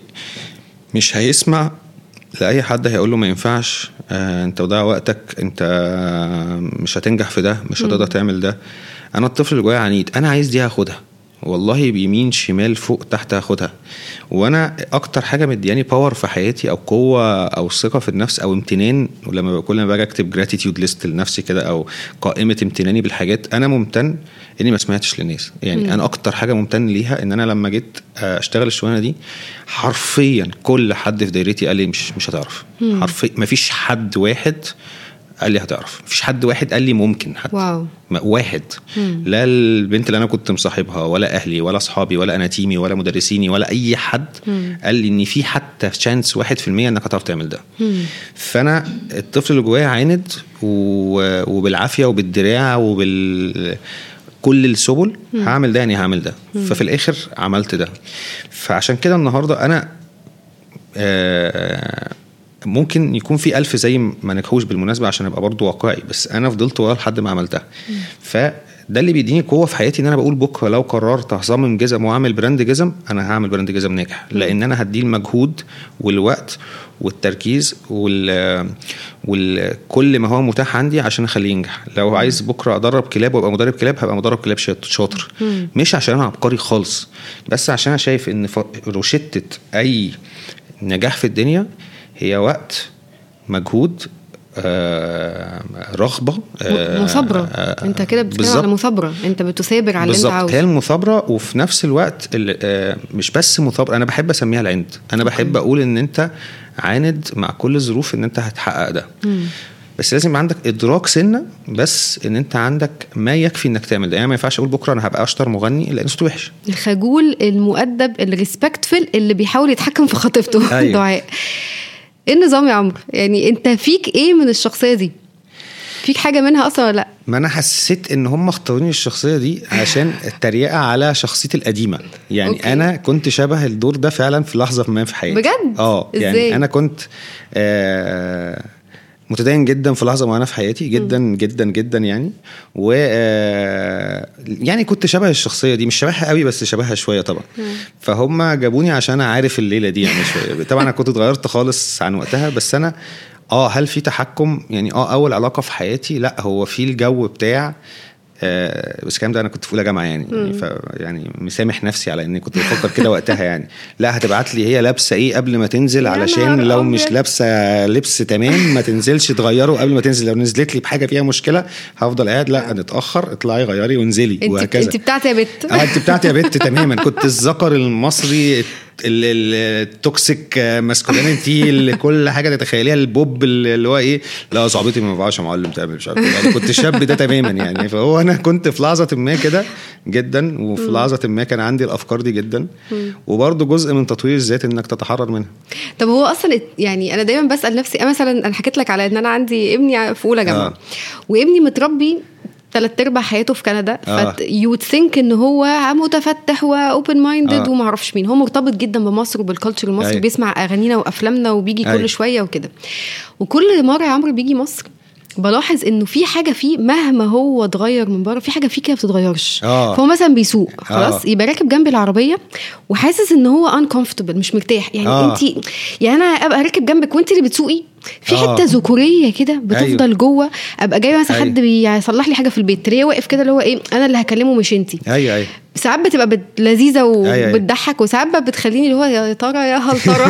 مش هيسمع لاي حد هيقول له ما ينفعش، انت وضيع وقتك، انت مش هتنجح في ده، مش هتقدر تعمل ده. انا الطفل اللي جواه عنيد، انا عايز دي هاخدها والله، بيمين شمال فوق تحت هاخدها. وانا اكتر حاجه مدياني باور في حياتي او قوه او ثقه في النفس او امتنان، ولما كل ما باجي اكتب جراتيتيود ليست لنفسي كده او قائمه امتناني بالحاجات، انا ممتن اني ما سمعتش للناس. يعني انا اكتر حاجه ممتن ليها ان انا لما جيت اشتغل الشغلانه دي حرفيا كل حد في دايرتي قال لي مش هتعرف. حرفيا ما فيش حد واحد قال لي هتعرف. مفيش حد واحد قال لي ممكن حتى. واو. واحد. لا البنت اللي انا كنت مصاحبها ولا اهلي ولا اصحابي ولا انا تيمي ولا مدرسيني ولا اي حد قال لي ان في حتى تشانس 1% انك هتعرف تعمل ده. فانا الطفل اللي جوايا عاند وبالعافيه وبالدراع كل السبل هعمل ده، يعني هعمل ده. ففي الاخر عملت ده. فعشان كده النهارده انا ممكن يكون في 1000 زي ما نجحوش بالمناسبة عشان ابقى برضو واقعي، بس انا فضلت ورا لحد ما عملتها. فده اللي بيديني قوة في حياتي، ان انا بقول بكرة لو قررت هصمم جزم واعمل براند جزم، انا هعمل براند جزم ناجح، لان انا هديه المجهود والوقت والتركيز وكل ما هو متاح عندي عشان اخليه ينجح. لو عايز بكرة ادرب كلاب وابقى مدرب كلاب، هبقى مدرب كلاب شاطر، مش عشان انا عبقري خالص، بس عشان انا شايف ان روشتة اي نجاح في الدنيا هي وقت، مجهود، رغبة، مثابرة. انت كده بتتكلم على مثابرة، انت بتثابر على اللي انت عاوزه. هي المثابرة، وفي نفس الوقت مش بس مثابرة، انا بحب اسميها العند. انا بحب اقول ان انت عاند مع كل الظروف ان انت هتحقق ده. بس لازم يبقى عندك ادراك سنه، بس ان انت عندك ما يكفي انك تعمل ده. يعني ما ينفعش اقول بكره انا هبقى اشطر مغني لان صوته وحش. الخجول المؤدب الريسبكتفل اللي بيحاول يتحكم في خطيبته. أيوة. دعاء، ايه النظام يا عمرو؟ يعني انت فيك ايه من الشخصيه دي؟ فيك حاجه منها اصلا ولا لا؟ ما انا حسيت ان هم اختاروني الشخصيه دي عشان التريقه على شخصيتي القديمه. يعني أوكي. انا كنت شبه الدور ده فعلا في لحظه ما في حياتي. بجد؟ يعني إزاي؟ انا كنت متدين جدا في لحظه معينه في حياتي، جدا جدا جدا يعني. و يعني كنت شبه الشخصيه دي، مش شبهها قوي بس شبهها شويه طبعا. فهم جابوني عشان اعرف الليله دي يعني شويه. طبعا انا كنت اتغيرت خالص عن وقتها، بس انا هل في تحكم يعني اول علاقه في حياتي؟ لا، هو في الجو بتاع بس الكلام ده انا كنت في اولى جامعه يعني. يعني مسامح نفسي على اني كنت بفكر كده وقتها يعني. لا، هتبعت لي هي لابسه ايه قبل ما تنزل، علشان لو مش لابسه لبس تمام ما تنزلش تغيره قبل ما تنزل. لو نزلت لي بحاجه فيها مشكله هفضل قاعد، لا نتاخر، اطلعي غيري وانزلي، وهكذا. انت بتاعتي يا بت. انت بتاعتي يا بت تماما. كنت الذكر المصري التوكسيك ماسكولينيتي اللي كل حاجه تتخيليها، البوب اللي هو ايه، لا صاحبتي ما ينفعش معلم تعمل مش عارف يعني. كنت الشاب ده تماما يعني. فهو انا كنت في لحظه ما كده جدا، وفي لحظه ما كان عندي الافكار دي جدا. وبرضه جزء من تطوير الذات انك تتحرر منها. طب هو اصلا يعني انا دايما بسال نفسي، مثلا انا حكيت لك على ان انا عندي ابني في اولى جامعه وابني متربي 3/4 حياته في كندا. فيو ثينك ان هو متفتح واوبن مايندد وما اعرفش مين. هو مرتبط جدا بمصر وبالكالتشر المصري. بيسمع اغانينا وافلامنا وبيجي كل شويه وكده. وكل مره يا عمرو بيجي مصر بلاحظ انه في حاجه فيه مهما هو اتغير من بره، في حاجه فيه كده بتتغيرش. فهو مثلا بيسوق خلاص يبقى راكب جنب العربيه وحاسس ان هو uncomfortable، مش مرتاح يعني. انت يعني انا ابقى راكب جنبك وانت اللي بتسوقي، في حته ذكوريه كده بتفضل جوه. ابقى جاي مثلا حد بيصلح لي حاجه في البيت، تلاقيه واقف كده اللي هو ايه، انا اللي هكلمه مش انتي. ساعات بتبقى لذيذه وبتضحك، وساعات بتخليني اللي هو يا ترى يا هل ترى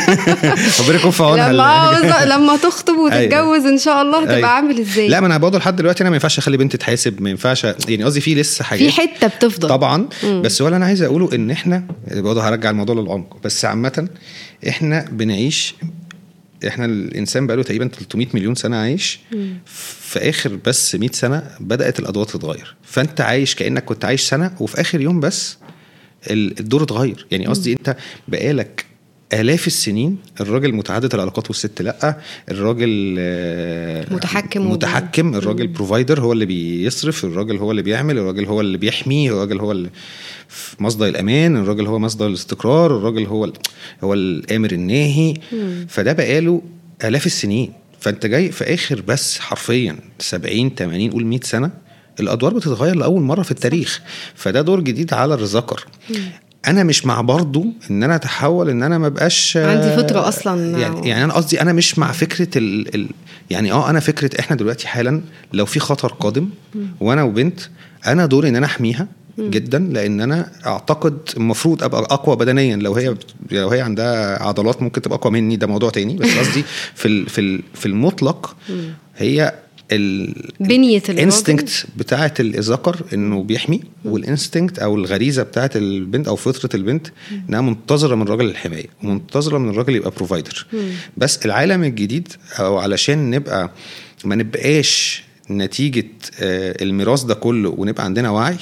لما تخطب وتتجوز ان شاء الله هتبقى عامل ازاي. لا، ما انا برضه لحد دلوقتي انا ما ينفعش اخلي بنتي تحاسب، ما ينفعش يعني. قصدي في لسه حاجات، في حته بتفضل طبعا. بس ولا انا عايز اقوله ان احنا برضه هرجع الموضوع للعمق، بس عامه احنا بنعيش، احنا الانسان بقاله تقريبا 300 مليون سنه عايش. في اخر بس 100 سنه بدات الادوار تتغير. فانت عايش كانك كنت عايش سنه، وفي اخر يوم بس الدور اتغير. يعني قصدي انت بقالك آلاف السنين الراجل متعدد العلاقات والست لا، الراجل متحكم، الراجل بروفايدر هو اللي بيصرف، الراجل هو اللي بيعمل، الراجل هو اللي بيحمي، الراجل هو اللي مصدر الأمان، الراجل هو مصدر الاستقرار، الراجل هو الآمر الناهي. فده بقاله آلاف السنين. فانت جاي في آخر بس حرفيا 70 80 قول 100 سنة الأدوار بتتغير لأول مرة في التاريخ. فده دور جديد على الذكر. انا مش مع برضو ان انا اتحول ان انا ما بقاش عندي فطره اصلا يعني انا قصدي انا مش مع فكره يعني انا فكره احنا دلوقتي حالا لو في خطر قادم وانا وبنت، انا دوري ان انا احميها جدا، لان انا اعتقد المفروض ابقى اقوى بدنيا. لو هي عندها عضلات ممكن تبقى اقوى مني، ده موضوع تاني. بس قصدي في المطلق هي بنية الانستنكت بتاعه الذكر انه بيحمي، والانستنكت او الغريزه بتاعه البنت او فطره البنت انها منتظره من الراجل الحمايه، ومنتظره من الراجل يبقى بروفايدر. بس العالم الجديد او علشان نبقى ما نبقاش نتيجة الميراث ده كله ونبقى عندنا وعي.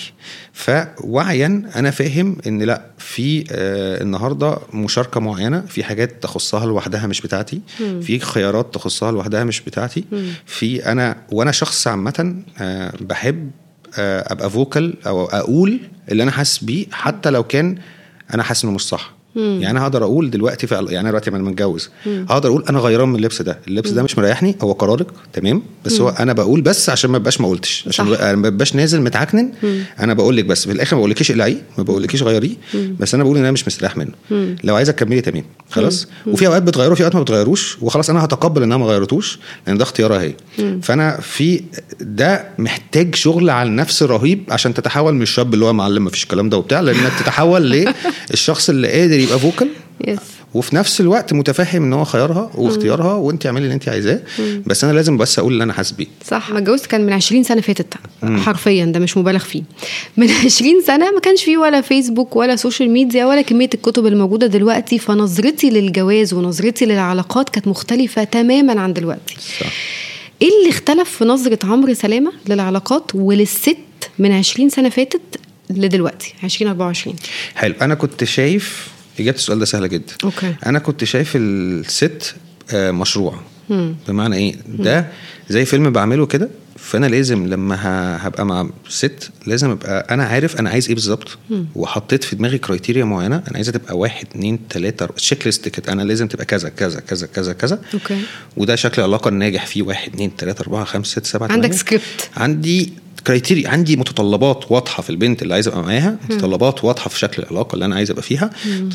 فوعيا أنا فاهم إن لا، في النهاردة مشاركة معينة في حاجات تخصها لوحدها مش بتاعتي، في خيارات تخصها لوحدها مش بتاعتي، في وأنا شخص عامة بحب أبقى فوكال أو أقول اللي أنا حاسس بيه حتى لو كان أنا حاسس إنه مش صح. يعني انا هقدر اقول دلوقتي يعني انا دلوقتي لما متجوز هقدر اقول انا غيران من اللبس ده مش مريحني، هو قرارك تمام، بس هو انا بقول بس عشان ما بقاش ما قلتش، عشان ما بقاش نازل متعكنن. انا بقول لك بس في الاخر ما بقولكيش اقلعي، ما بقولكيش غيريه، بس انا بقول ان انا مش مستريح منه. لو عايزه تكملي تمام خلاص. وفي اوقات بتغيروا، في اوقات ما بتغيروش، وخلاص انا هتقبل ان انا ما غيرتوش لان ده اختيارها هي. فانا في ده محتاج شغل على النفس رهيب عشان تتحول من الشاب اللي هو معلم ما فيش الكلام ده وبتاع، لانك تتحول للشخص اللي قادر يبقى فوكال وفي نفس الوقت متفهم ان هو خيارها واختيارها وانت اعملي اللي انت عايزاه. بس انا لازم بس اقول اللي انا حاسس بيه. صح. ما اتجوزت كان من 20 سنه فاتت حرفيا، ده مش مبالغ فيه. من 20 سنه ما كانش فيه ولا فيسبوك ولا سوشيال ميديا ولا كميه الكتب الموجوده دلوقتي، فنظرتي للجواز ونظرتي للعلاقات كانت مختلفه تماما عن دلوقتي. صح. ايه اللي اختلف في نظره عمرو سلامه للعلاقات وللست من 20 سنه فاتت لدلوقتي 2024؟ حلو. انا كنت شايف إجابة السؤال ده سهلة جدا. أوكي. أنا كنت شايف الست مشروع. بمعنى إيه؟ ده زي فيلم بعمله كده، فأنا لازم لما هبقى مع ست لازم أبقى أنا عارف أنا عايز إيه بالظبط، وحطيت في دماغي كرايتيريا معينة. أنا عايزة تبقى 1 2 3 تشيك ليست كده، أنا لازم تبقى كذا كذا كذا كذا كذا. أوكي. وده شكل علاقة الناجح فيه 1 2 3 4 5 6 7 عندك سكريبت، عندي كرايتيريا، عندي متطلبات واضحه في البنت اللي عايز ابقى معاها، متطلبات واضحه في شكل العلاقه اللي انا عايز ابقى فيها،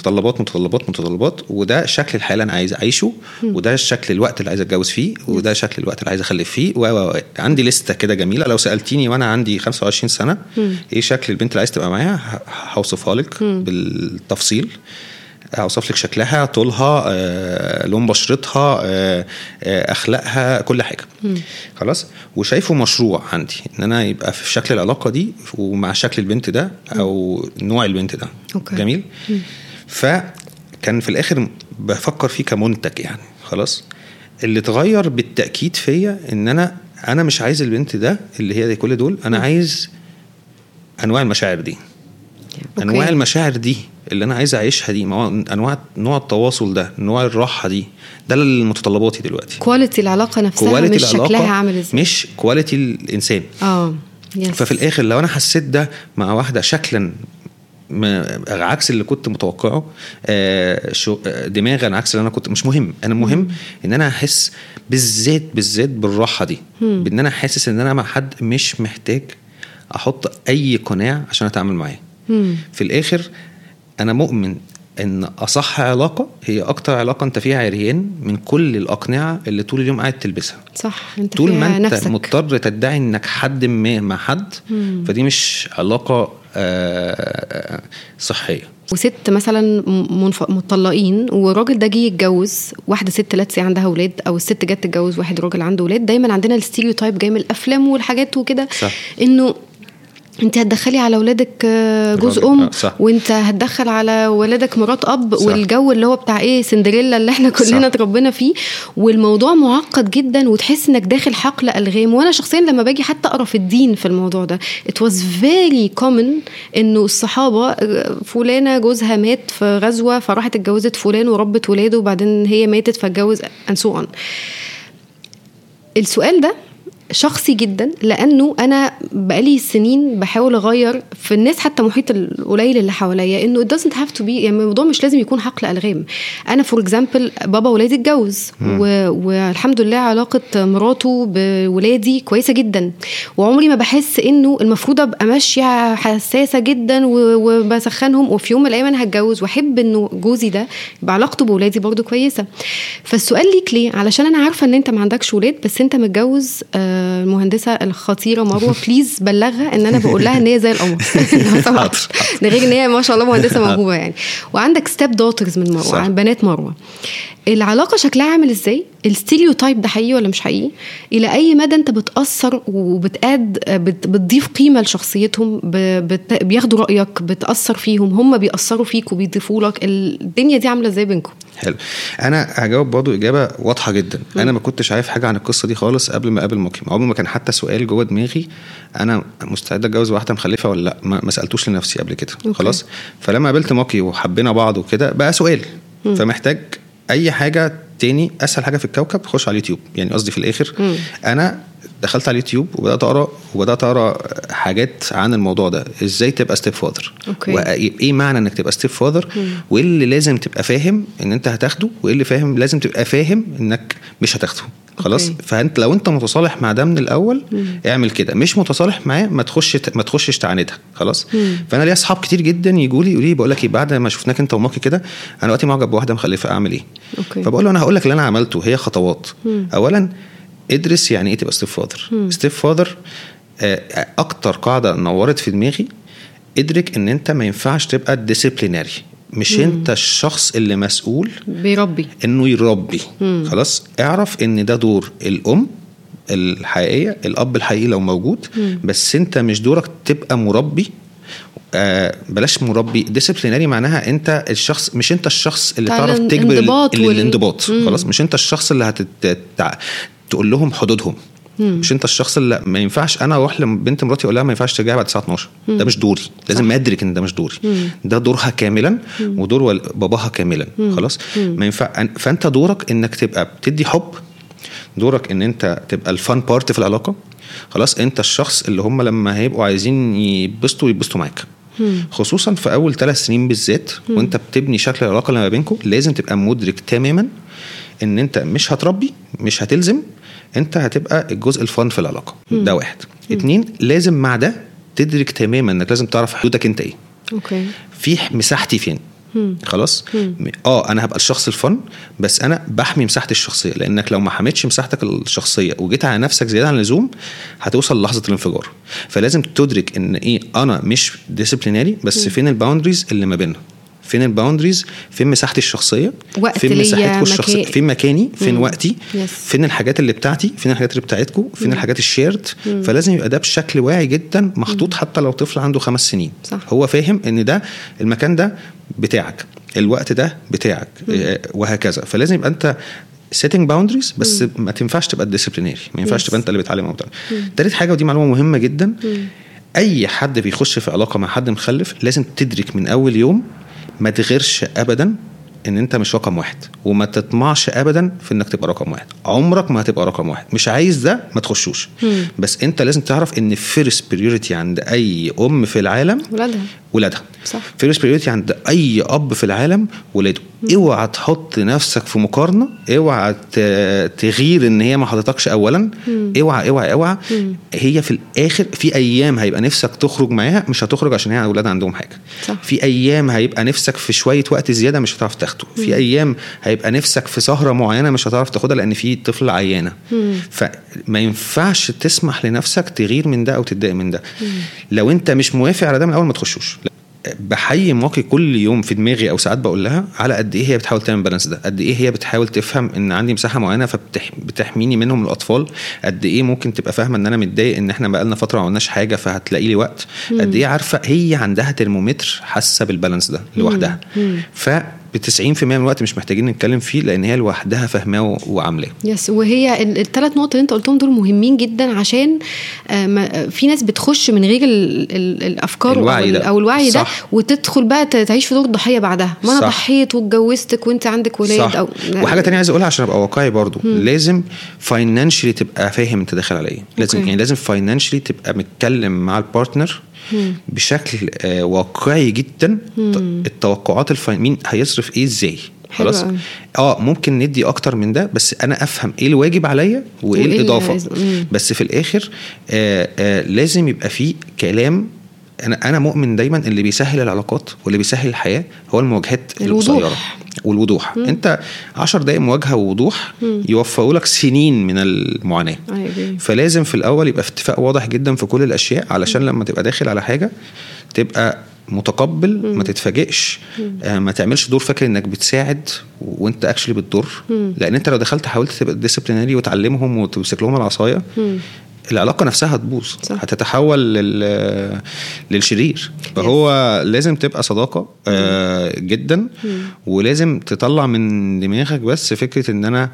متطلبات، وده شكل الحياه اللي انا عايز اعيشه، وده شكل الوقت اللي عايز اتجوز فيه، وده شكل الوقت اللي عايز اخلف فيه، عندي لسته كده جميله. لو سالتيني وانا عندي 25 سنه ايه شكل البنت اللي عايز تبقى معاها، هوصفها لك بالتفصيل. هوصف لك شكلها، طولها، لون بشرتها، اخلاقها، كل حاجه. خلاص. وشايفه مشروع عندي ان انا يبقى في شكل العلاقه دي ومع شكل البنت ده او نوع البنت ده. أوكي. جميل. فكان في الاخر بفكر فيه كمنتج يعني. خلاص. اللي اتغير بالتاكيد فيا ان انا مش عايز البنت ده اللي هي كل دول، انا عايز انواع المشاعر دي. انواع المشاعر دي اللي انا عايز اعيشها دي، انواع نوع التواصل ده، نوع الراحه دي، ده المتطلباتي دلوقتي. كواليتي العلاقه نفسها مش شكلها عامل ازاي، مش كواليتي الانسان. ففي الاخر لو انا حسيت ده مع واحده شكلا عكس اللي كنت متوقعه، دماغا عكس اللي انا كنت، مش مهم. انا مهم ان انا احس بالذات بالراحه دي، بان انا حاسس ان انا مع حد مش محتاج احط اي قناع عشان اتعامل معاه. في الاخر انا مؤمن ان اصح علاقه هي اكتر علاقه انت فيها عريان من كل الاقنعه اللي طول اليوم قاعد تلبسها. صح. انت طول ما انت نفسك مضطر تدعي انك حد مع حد، فدي مش علاقه صحيه. وست مثلا مطلقين والراجل ده جه يتجوز واحده ست لاتسي عندها اولاد، او الست جت تتجوز واحد راجل عنده اولاد، دايما عندنا الستيريوتايب جاي من الافلام والحاجات وكده، انه انت هتدخلي على ولادك جوز ام، وانت هتدخل على ولادك مرات اب، والجو اللي هو بتاع ايه سندريلا اللي احنا كلنا اتربينا فيه. والموضوع معقد جدا وتحس انك داخل حقل الغام. وانا شخصيا لما باجي حتى اقرا في الدين في الموضوع ده it was very common انه الصحابه فلانه جوزها مات في غزوه فراحت اتجوزت فلان وربت ولاده وبعدين هي ماتت فاتجوز and so on. السؤال ده شخصي جدا لانه انا بقالي سنين بحاول اغير في الناس حتى محيط القليل اللي حواليا انه it doesn't have to be، يعني الموضوع مش لازم يكون حقل الغام. انا فور اكزامبل بابا ولادي اتجوز والحمد لله علاقه مراته بولادي كويسه جدا، وعمري ما بحس انه المفروض ابقى ماشيه حساسه جدا وبسخنهم، وفي يوم من الايام انا هتجوز واحب انه جوزي ده بعلاقته بولادي برضو كويسه. فالسؤال ليك ليه؟ علشان انا عارفه ان انت ما عندكش ولاد بس انت متجوز المهندسه الخطيره مروه، بليز بلغها ان انا بقول لها ان هي زي القمر ده غير ان هي ما شاء الله مهندسه موهوبه يعني. وعندك ستيب دوترز من مروه، بنات مروه. العلاقه شكلها عامل ازاي، الستيريوتايب ده حقيقي ولا مش حقيقي، الى اي مدى انت بتاثر بتضيف قيمه لشخصيتهم، بياخدوا رايك، بتاثر فيهم، هم بيأثروا فيك وبيضيفوا لك. الدنيا دي عامله ازاي بينكم؟ حلو. انا هجاوب برضو اجابه واضحه جدا. انا ما كنتش عارف حاجه عن القصه دي خالص قبل ما اقابل موكي. عمري ما كان حتى سؤال جوه دماغي انا مستعد اتجوز واحده مخلفه ولا لا، ما سالتوش لنفسي قبل كده. خلاص. فلما قابلت موكي وحبينا بعض وكده بقى سؤال. فمحتاج اي حاجه تاني. اسهل حاجه في الكوكب خش على اليوتيوب. يعني قصدي في الاخر انا دخلت على اليوتيوب وبدات اقرا حاجات عن الموضوع ده، ازاي تبقى ستيب فاذر، وايه معنى انك تبقى ستيب فاذر، وايه اللي لازم تبقى فاهم ان انت هتاخده، وايه اللي لازم تبقى فاهم انك مش هتاخده. خلاص. فانت لو انت متصالح مع ده من الاول اعمل كده، مش متصالح معاه ما تخشش تعاندها. خلاص. فانا ليا اصحاب كتير جدا يقولوا لي بقول لك ايه، بعد ما شفناك انت وماكي كده انا دلوقتي معجب بواحده مخلفه، اعمل ايه؟ فبقول له انا هقول لك اللي انا عملته، هي خطوات. اولا ادرس يعني ايه تبقى ستيب فاذر. ستيب فاذر اكتر قاعده نورت في دماغي، ادرك ان انت ما ينفعش تبقى ديسيبليناري. مش انت الشخص اللي مسؤول بيربي انه يربي. خلاص. اعرف ان ده دور الام الحقيقيه، الاب الحقيقي لو موجود، بس انت مش دورك تبقى مربي. بلاش مربي. ديسيبليناري معناها انت الشخص، مش انت الشخص اللي تعرف تجبر الانضباط. خلاص. مش انت الشخص اللي تقول لهم حدودهم. مش انت الشخص اللي ما ينفعش انا اروح لبنت مراتي اقول لها ما ينفعش ترجعي بعد الساعه 12. ده مش دوري. لازم ادرك ان ده مش دوري. ده دورها كاملا ودور باباها كاملا. خلاص. ما ينفع. فانت دورك انك تبقى بتدي حب، دورك ان انت تبقى الفان بارت في العلاقه. خلاص. انت الشخص اللي هم لما هيبقوا عايزين يبسطوا معاك، خصوصا في اول 3 سنين بالذات وانت بتبني شكل العلاقه اللي ما بينكم. لازم تبقى مدرك تماما ان انت مش هتربي، مش هتلزم، انت هتبقى الجزء الفن في العلاقه. ده 1. 2 لازم مع ده تدرك تماما انك لازم تعرف حدودك انت ايه. في مساحتي فين. خلاص. انا هبقى الشخص الفن، بس انا بحمي مساحتي الشخصيه، لانك لو ما حميتش مساحتك الشخصيه وجيت على نفسك زياده عن اللزوم هتوصل لحظه الانفجار. فلازم تدرك ان ايه، انا مش ديسيبليناري، بس فين الباوندريز اللي ما بيننا، فين الباوندريز، فين مساحتي الشخصيه، فين مساحتكم الشخصيه، فين مكاني، فين وقتي، فين الحاجات اللي بتاعتي، فين الحاجات اللي بتاعتكم، فين الحاجات الشيرد. فلازم يبقى ده بشكل واعي جدا محطوط. حتى لو طفل عنده 5 سنين صح. هو فاهم ان ده المكان ده بتاعك، الوقت ده بتاعك، وهكذا. فلازم يبقى انت setting boundaries، بس ما تنفعش تبقى ديسيبليناري، ما ينفعش تبقى انت اللي بتعلم او بتاع. تالت حاجه، ودي معلومه مهمه جدا، اي حد بيخش في علاقه مع حد مخلف لازم تدرك من اول يوم ما تغيرش ابدا ان انت مش رقم 1، وما تطمعش ابدا في انك تبقى رقم 1. عمرك ما هتبقى رقم 1. مش عايز ده ما تخشوش. بس انت لازم تعرف ان فيرست بريوريتي عند اي ام في العالم ولادها. فيرست بريوريتي عند اي اب في العالم ولاده. اوعى تحط نفسك في مقارنه، اوعى تغير ان هي ما حطتكش اولا. اوعى هي في الاخر في ايام هيبقى نفسك تخرج معاها، مش هتخرج عشان هي اولادها عندهم حاجه صح. في ايام هيبقى نفسك في شويه وقت زياده مش هتعرف تاخده. في ايام هيبقى نفسك في سهره معينه مش هتعرف تاخدها لان في طفل عيانه. فما ينفعش تسمح لنفسك تغير من ده او تتضايق من ده. لو انت مش موافق على ده من اول ما تخشوش. بحيي موكي كل يوم في دماغي او ساعات بقول لها على قد ايه هي بتحاول تعمل بالانس ده، قد ايه هي بتحاول تفهم ان عندي مساحه معينه فبتحميني منهم الاطفال، قد ايه ممكن تبقى فاهمه ان انا متضايق ان احنا بقالنا فتره ما عملناش حاجه فهتلاقي لي وقت، قد ايه عارفه هي عندها ترمومتر حاسه بالبالانس ده لوحدها. ب90% من الوقت مش محتاجين نتكلم فيه لان هي لوحدها فاهماه وعاملاه. وهي ال3 نقط اللي انت قلتهم دول مهمين جدا، عشان في ناس بتخش من غير الافكار او الوعي ده وتدخل بقى تعيش في دور الضحيه بعدها. ما انا ضحيت واتجوزتك وانت عندك ولاد او وحاجه تانية عايز اقولها عشان ابقى واقعي برضو. لازم فاينانشلي تبقى فاهم انت داخل على ايه. لازم يعني لازم فاينانشلي تبقى متكلم مع البارتنر بشكل واقعي جدا. التوقعات مين هيصرف ايه ازاي. خلاص. ممكن ندي اكتر من ده، بس انا افهم ايه الواجب عليا وايه الاضافه. بس في الاخر لازم يبقى فيه كلام. انا مؤمن دايما اللي بيسهل العلاقات واللي بيسهل الحياه هو المواجهات القصيره والوضوح. انت 10 دقائق مواجهه ووضوح يوفقوا لك سنين من المعاناه. فلازم في الاول يبقى اتفاق واضح جدا في كل الاشياء، علشان لما تبقى داخل على حاجه تبقى متقبل، ما تتفاجئش، ما تعملش دور فاكر انك بتساعد وانت اكشلي بتضر. لان انت لو دخلت حاولت تبقى ديسيبلينري وتعلمهم وتمسك لهم العصايه، العلاقه نفسها هتبوظ، هتتحول للشرير. فهو لازم تبقى صداقه جدا، ولازم تطلع من دماغك بس فكره ان انا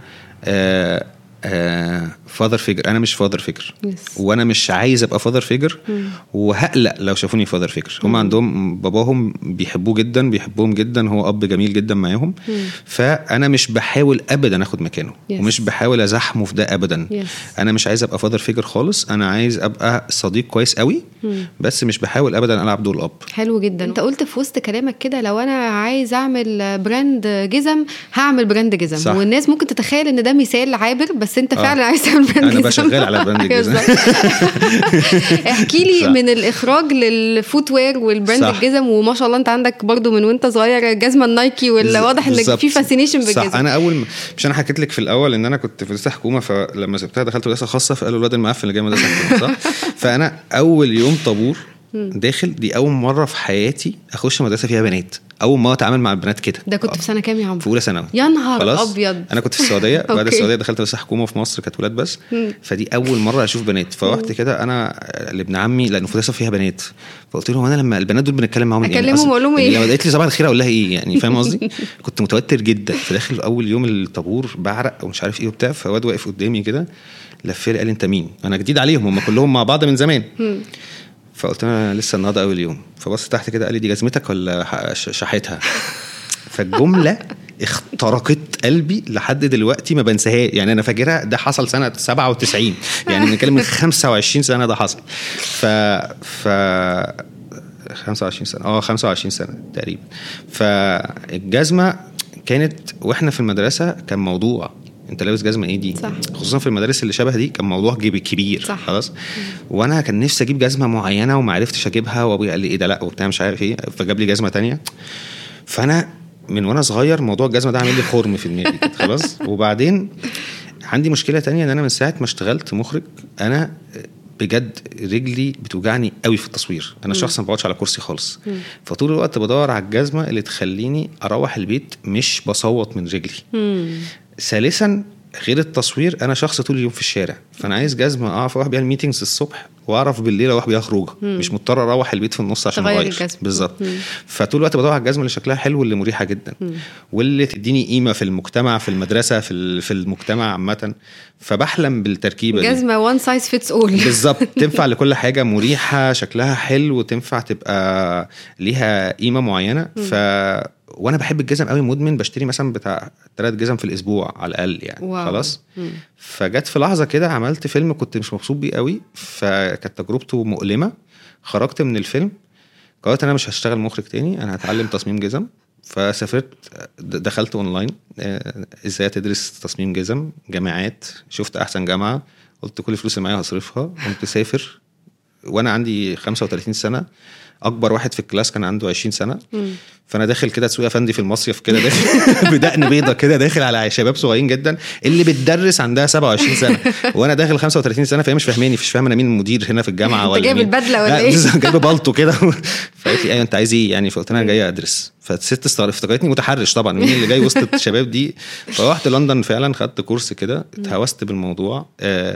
فاذر فيجر. انا مش فاذر فيجر، وانا مش عايز ابقى فاذر فيجر، وهقلق لو شافوني فاذر فيجر. هم عندهم باباهم بيحبوه جدا، بيحبوهم جدا، هو اب جميل جدا معاهم. فانا مش بحاول ابدا اخد مكانه، ومش بحاول ازحمه في ده ابدا. انا مش عايز ابقى فاذر فيجر خالص، انا عايز ابقى صديق كويس قوي، بس مش بحاول ابدا العب دور الاب. حلو جدا. انت قلت في وسط كلامك كده لو انا عايز اعمل براند جزم هعمل براند جزم، صح. والناس ممكن تتخيل ان ده مثال عابر، بس انت فعلا عايز تعمل براند انا جزم. بشغال على براند جزم. احكي لي من الاخراج للفوت وير والبراند الجزم، وما شاء الله انت عندك برضو من وانت صغير جزمه النايكي، واللي واضح انك في فاسينيشن بالجزم. صح. انا مش انا حكيت لك في الاول ان انا كنت في مدرسه حكومه، فلما سبتها دخلت مدرسه خاصه، فقالوا الواد المعفن اللي جاي مدرسه حكومه، صح. فانا اول يوم طابور داخل، دي اول مره في حياتي اخش مدرسه فيها بنات، اول ما اتعامل مع البنات كده. ده كنت في سنه كام يا عمرو؟ في اولى ثانوي. يا نهار ابيض. انا كنت في السعوديه. بعد السعوديه دخلت مدرسه حكومه في مصر، كانت ولاد بس. فدي اول مره اشوف بنات. فروحت كده انا لابن عمي، لانه في مدرسه فيها بنات، فقلت له انا لما البنات دول بنتكلم معاهم اكلمهم اقول لهم ايه؟ لما قالت لي صباح الخير اقول لها ايه يعني؟ فاهم قصدي؟ كنت متوتر جدا. في داخل اول يوم الطابور بعرق ومش عارف ايه وبتاع، فواد واقف قدامي كده لف لي قال لي انت مين؟ انا جديد عليهم، هم كلهم مع بعض من زمان. فقلت له لسه النهارده اول يوم. فبص تحت كده قال لي دي جزمتك ولا شحيتها؟ فالجمله اخترقت قلبي لحد دلوقتي ما بنساها. يعني انا فاكرها، ده حصل سنه 97، يعني بنتكلم من 25 سنه ده حصل. ف 25 سنه 25 سنه تقريبا. فالجزمه كانت واحنا في المدرسه كان موضوع، انت لابس جزمه ايه دي؟ صح. خصوصا في المدارس اللي شبه دي كان موضوع كبير. صح. خلاص. وانا كان نفسي اجيب جزمه معينه وما عرفتش اجيبها، وابويا قال لي ايه ده لا وبتاع مش عارف ايه، فجاب لي جزمه تانية. فانا من وانا صغير موضوع الجزمه ده عامل لي خرم في دماغي خلاص. وبعدين عندي مشكله تانية، ان انا من ساعه ما اشتغلت مخرج انا بجد رجلي بتوجعني قوي في التصوير. انا شخص ما بقعدش على كرسي خالص، فطول الوقت بدور على الجزمه اللي تخليني اروح البيت مش بصوت من رجلي. ثالثا غير التصوير انا شخص طول اليوم في الشارع، فانا عايز جزمه اعرف اروح بيها الميتينجز الصبح واعرف بالليل اروح بيها خروجه، مش مضطر اروح البيت في النص عشان اغير. بالظبط. فطول الوقت بدور على الجزمه اللي شكلها حلو واللي مريحه جدا، واللي تديني قيمه في المجتمع، في المدرسه، في المجتمع عامه. فبحلم بالتركيبه دي، جزمه وان سايز فيتس اول. بالظبط. تنفع لكل حاجه، مريحه، شكلها حلو، وتنفع تبقى ليها قيمه معينه. وانا بحب الجزم قوي، مدمن، بشتري مثلا بتاع 3 جزم في الاسبوع على الاقل يعني. واو. خلاص. فجت في لحظه كده عملت فيلم كنت مش مبسوط بيه قوي، فكانت تجربته مؤلمه. خرجت من الفيلم قلت انا مش هشتغل مخرج تاني، انا هتعلم تصميم جزم. فسافرت، دخلت اونلاين ازاي تدرس تصميم جزم، جامعات، شفت احسن جامعه، قلت كل فلوس اللي معايا هصرفها، قمت سافر وانا عندي 35 سنه. اكبر واحد في الكلاس كان عنده 20 سنه. فانا داخل كده تسويق افندي في المصيف كده، داخل بدقن بيضه كده، داخل على شباب صغيرين جدا اللي بتدرس عندها 27 سنه، وانا داخل 35 سنه. فهي مش فاهماني، مش فاهمه انا مين المدير هنا في الجامعه ولا جايب البدله ولا ايه، جايب بالطو كده. فقالت لي ايوه انت عايز ايه يعني؟ فقلت انا جاي ادرس. فالست افتكرتني متحرش طبعا، مين اللي جاي وسط الشباب دي. فروحت لندن فعلا، خدت كورس كده، اتهوست بالموضوع.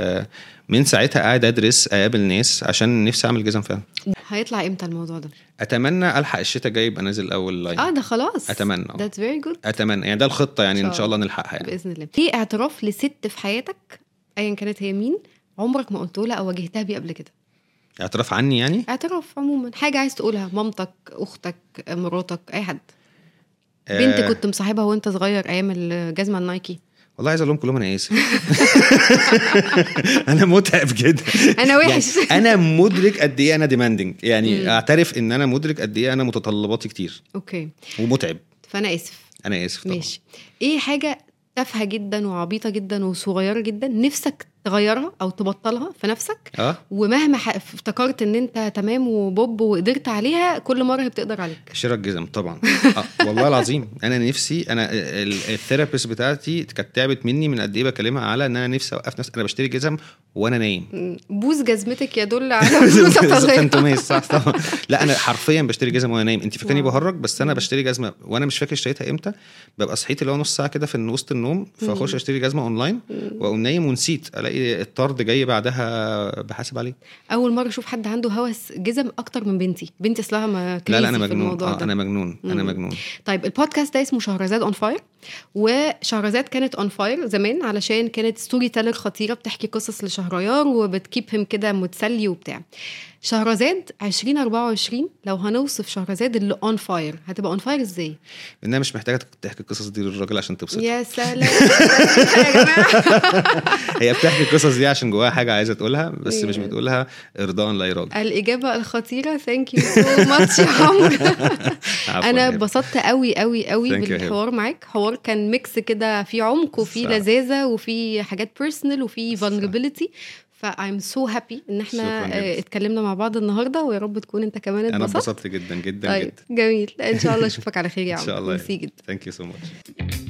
من ساعتها قاعد ادرس، اقابل ناس، عشان نفسي اعمل جزم فعلا. هيطلع امتى الموضوع ده؟ اتمنى الحق الشتاء جاي يبقى نازل اول لاين. ده خلاص. اتمنى. That's very good. اتمنى يعني، ده الخطه يعني، ان شاء الله نلحقها يعني باذن الله. في اعتراف لست في حياتك ايا كانت هي مين عمرك ما قلته لها او واجهتها بيه قبل كده؟ اعتراف عني يعني؟ اعتراف عموما، حاجه عايز تقولها، مامتك، اختك، مراتك، اي حد، بنت كنت مصاحبها وانت صغير ايام الجزمه النايكي. والله عايز اقول لهم كلهم انا اسف. انا متعب جدا، انا وحش يعني انا مدرك قد ايه انا ديماندنج يعني. اعترف ان انا مدرك قد ايه انا متطلباتي كتير. اوكي. ومتعب. فانا اسف. انا اسف طبعا. ماشي. ايه حاجه تافهه جدا وعبيطه جدا وصغيره جدا نفسك تغيرها او تبطلها في نفسك. ومهما افتكرت ان انت تمام وبوب وقدرت عليها، كل مره هي بتقدر عليك. شراء الجزم طبعا. والله العظيم انا نفسي، انا الثيرابيست بتاعتي كانت تعبت مني من قد ايه بكلمها على ان انا نفسي اوقف نفسي. انا بشتري جزم وانا نايم. بوز جزمتك يدل على فانتوميس صح طبعا. لا انا حرفيا بشتري جزم وانا نايم. انت فاكرني بهرج، بس انا بشتري جزمه وانا مش فاكر اشتريتها امتى. ببقى صحيت اللي هو نص ساعه كده في وسط النوم، فاخش اشتري جزمه اونلاين واقوم نايم ونسيت، الاقي الطرد جاي بعدها بحاسب عليه. اول مره اشوف حد عنده هوس جزم اكتر من بنتي اصلها ما لا انا مجنون. انا مجنون. انا مجنون. طيب البودكاست ده اسمه شهرزاد اون فاير، وشهرزاد كانت اون فاير زمان علشان كانت ستوري تيلر خطيره بتحكي قصص لشهريار وبتكيبهم كده متسلي وبتاع. شهرزاد 2024 لو هنوصف شهرزاد اللي اون فاير، هتبقى اون فاير ازاي؟ انها مش محتاجه تحكي القصص دي للراجل عشان تبسط. يا سلام يا جماعه. هي بتحكي القصص دي عشان جواها حاجه عايزه تقولها، بس مش بتقولها ارضاء لا راجل. الاجابه الخطيره. ثانك يو سو ماتش يا عمرو. انا اتبسطت قوي قوي قوي بالحوار معاك. حوار كان ميكس كده، في عمق وفي لذاذه وفي حاجات بيرسونال وفي vulnerability. I'm so happy ان احنا اتكلمنا مع بعض النهارده، ويا رب تكون انت كمان اتبسطت. انا اتبسطت جدا جدا. طيب. جدا جميل. ان شاء الله اشوفك على خير يا عمرو. ان شاء الله. Thank you so much.